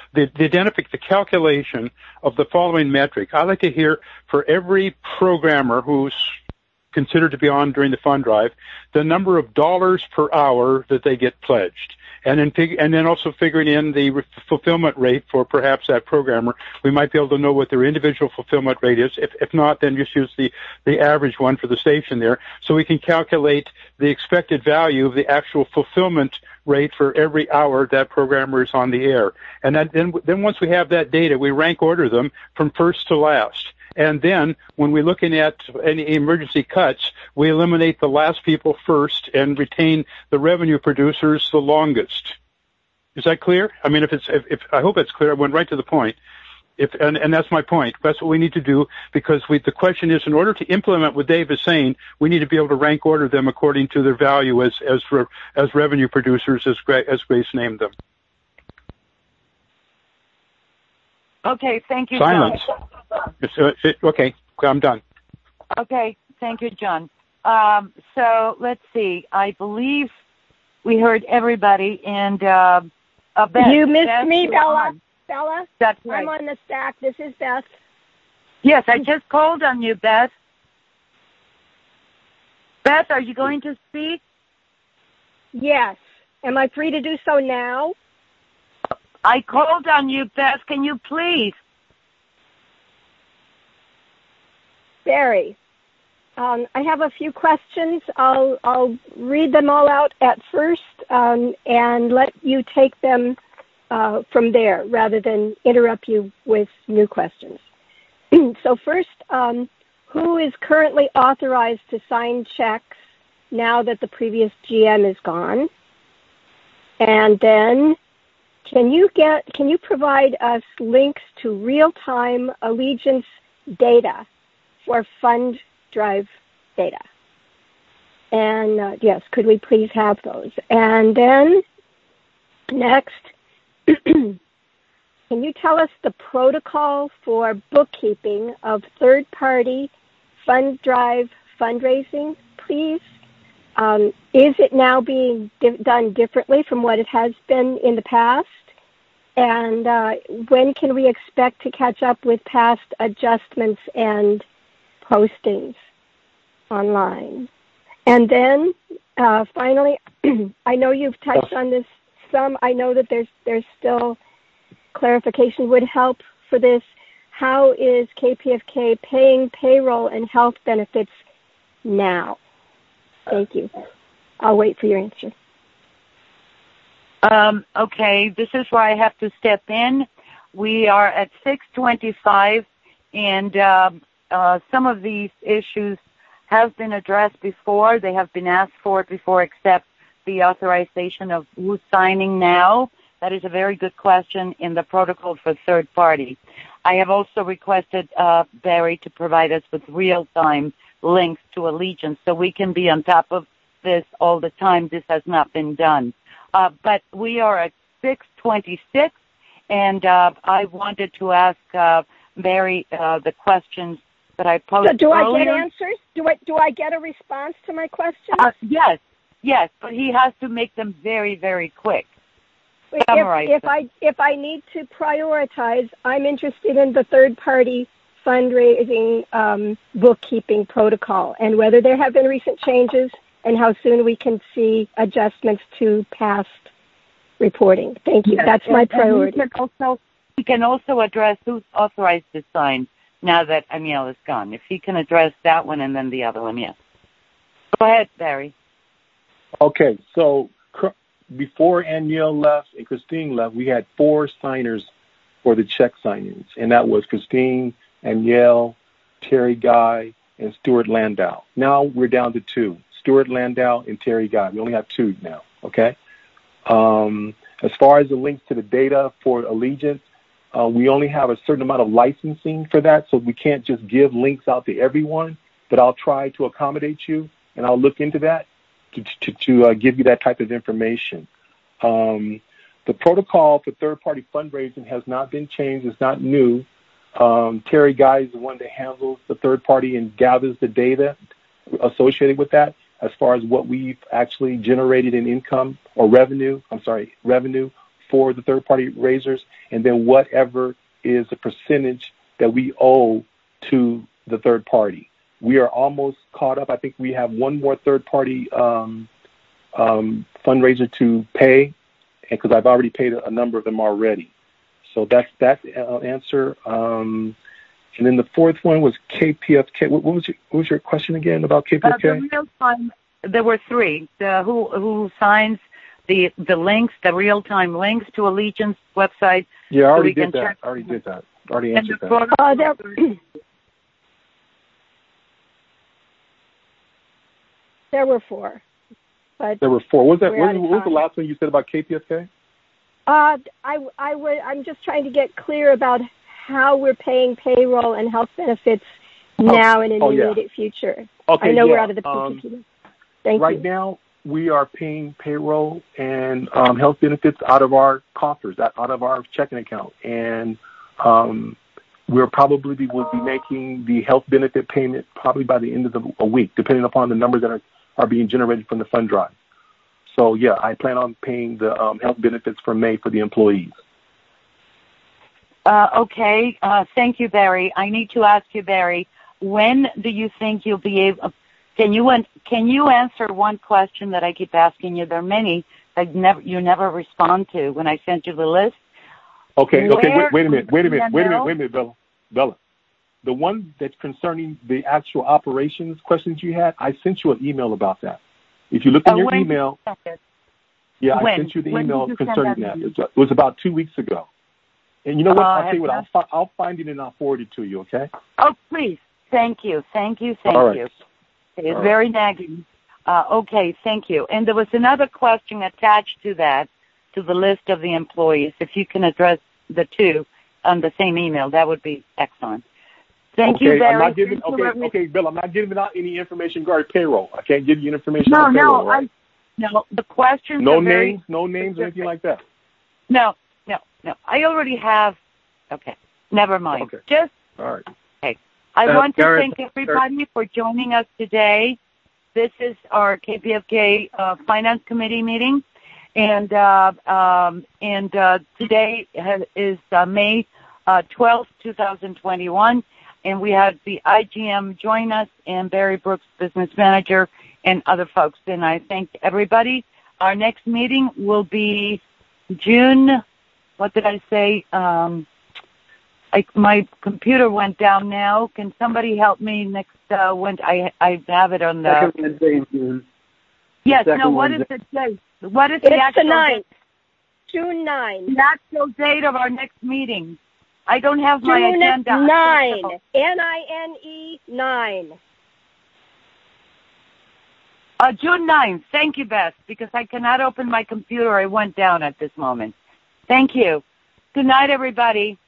the calculation of the following metric. I'd like to hear for every programmer who's considered to be on during the fund drive, the number of dollars per hour that they get pledged. And then also figuring in the fulfillment rate for perhaps that programmer. We might be able to know what their individual fulfillment rate is. If not, then just use the average one for the station there. So we can calculate the expected value of the actual fulfillment rate for every hour that programmer is on the air. And then once we have that data, we rank order them from first to last. And then when we're looking at any emergency cuts, we eliminate the last people first and retain the revenue producers the longest. Is that clear? I mean, if I hope it's clear. I went right to the point. And that's my point. That's what we need to do, because the question is, in order to implement what Dave is saying, we need to be able to rank order them according to their value as revenue producers, as Grace named them. Okay, thank you, Silence. John. Okay, I'm done. Okay, thank you, John. So let's see. I believe we heard everybody, and Beth. You missed Beth, me, Bella. Bella, that's right. I'm on the stack. This is Beth. Yes, I just called on you, Beth. Beth, are you going to speak? Yes. Am I free to do so now? I called on you, Beth. Can you please? Barry, I have a few questions. I'll read them all out at first and let you take them from there rather than interrupt you with new questions. So first, who is currently authorized to sign checks now that the previous GM is gone? And then, can you provide us links to real-time Allegiance data for fund drive data? And yes, could we please have those? And then next, can you tell us the protocol for bookkeeping of third-party fund drive fundraising, please? Is it now being done differently from what it has been in the past? And when can we expect to catch up with past adjustments and postings online? And then finally, I know you've touched on this some. I know that there's still clarification would help for this. How is KPFK paying payroll and health benefits now? Thank you. I'll wait for your answer. Okay, this is where I have to step in. We are at 6:25, and some of these issues have been addressed before. They have been asked for before, except the authorization of who's signing now. That is a very good question in the protocol for third party. I have also requested Barry to provide us with real-time links to Allegiance so we can be on top of this all the time. This has not been done. But we are at 6:26, and I wanted to ask Barry the questions that I posed earlier. So do I get answers? Do I get a response to my questions? Yes, but he has to make them very, very quick. If I need to prioritize, I'm interested in the third-party fundraising bookkeeping protocol and whether there have been recent changes and how soon we can see adjustments to past reporting. Thank you. Yes, that's my priority. He can also address who's authorized to sign now that Amiel is gone. If he can address that one and then the other one, yes. Go ahead, Barry. Okay, so before Amiel left and Christine left, we had 4 signers for the check signings, and that was Christine, Amiel, Terry Guy, and Stuart Landau. Now we're down to 2. Stuart Landau and Terry Guy. We only have 2 now, okay? As far as the links to the data for Allegiance, we only have a certain amount of licensing for that, so we can't just give links out to everyone, but I'll try to accommodate you, and I'll look into that to give you that type of information. The protocol for third-party fundraising has not been changed. It's not new. Terry Guy is the one that handles the third party and gathers the data associated with that as far as what we've actually generated in income or revenue for the third party raisers, and then whatever is the percentage that we owe to the third party. We are almost caught up. I think we have one more third party fundraiser to pay, because I've already paid a number of them already. So that's that answer. And then the fourth one was KPFK. What was your question again about KPFK? The real time. There were 3. Who signs the links, the real time links to Allegiance website? Yeah, I already did that. I already answered that. There were 4. But there were 4. What was the last one you said about KPFK? I'm just trying to get clear about how we're paying payroll and health benefits now and in the immediate future? Okay, I know we're out of the PPP. Thank you. Right now, we are paying payroll and health benefits out of our coffers, out of our checking account. And we'll probably will be making the health benefit payment probably by the end of a week, depending upon the numbers that are being generated from the fund drive. So, yeah, I plan on paying the health benefits for May for the employees. Okay. Thank you, Barry. I need to ask you, Barry, when do you think you'll be able? Can you answer one question that I keep asking you? There are many that you never respond to when I sent you the list. Okay. Wait a minute, Bella. The one that's concerning the actual operations questions you had, I sent you an email about that. If you look in your email, I sent you the email concerning that. It was about 2 weeks ago. And you know what? I'll tell you what. I'll find it and I'll forward it to you. Okay? Oh, please. Thank you. All right. It's very nagging. Okay. Thank you. And there was another question attached to that, to the list of the employees. If you can address the two on the same email, that would be excellent. Thank you, Barry. Bill, I'm not giving out any information regarding payroll. I can't give you information on payroll. Right? No, the questions no are names, no names or anything like that. No. I already have. Okay, never mind. Okay. Just all right. Okay. I want to thank everybody for joining us today. This is our KPFK Finance Committee meeting, and today is May 12th, 2021. And we had the IGM join us, and Barry Brooks, business manager, and other folks. And I thank everybody. Our next meeting will be June. What did I say? My computer went down now. Can somebody help me next? When I have it on the second Wednesday in June. Yes. No. What is the date? What is the actual? It's the 9th. June 9. The actual date of our next meeting. I don't have my agenda. June 9. NINE 9. June 9th. Thank you, Beth, because I cannot open my computer. I went down at this moment. Thank you. Good night, everybody.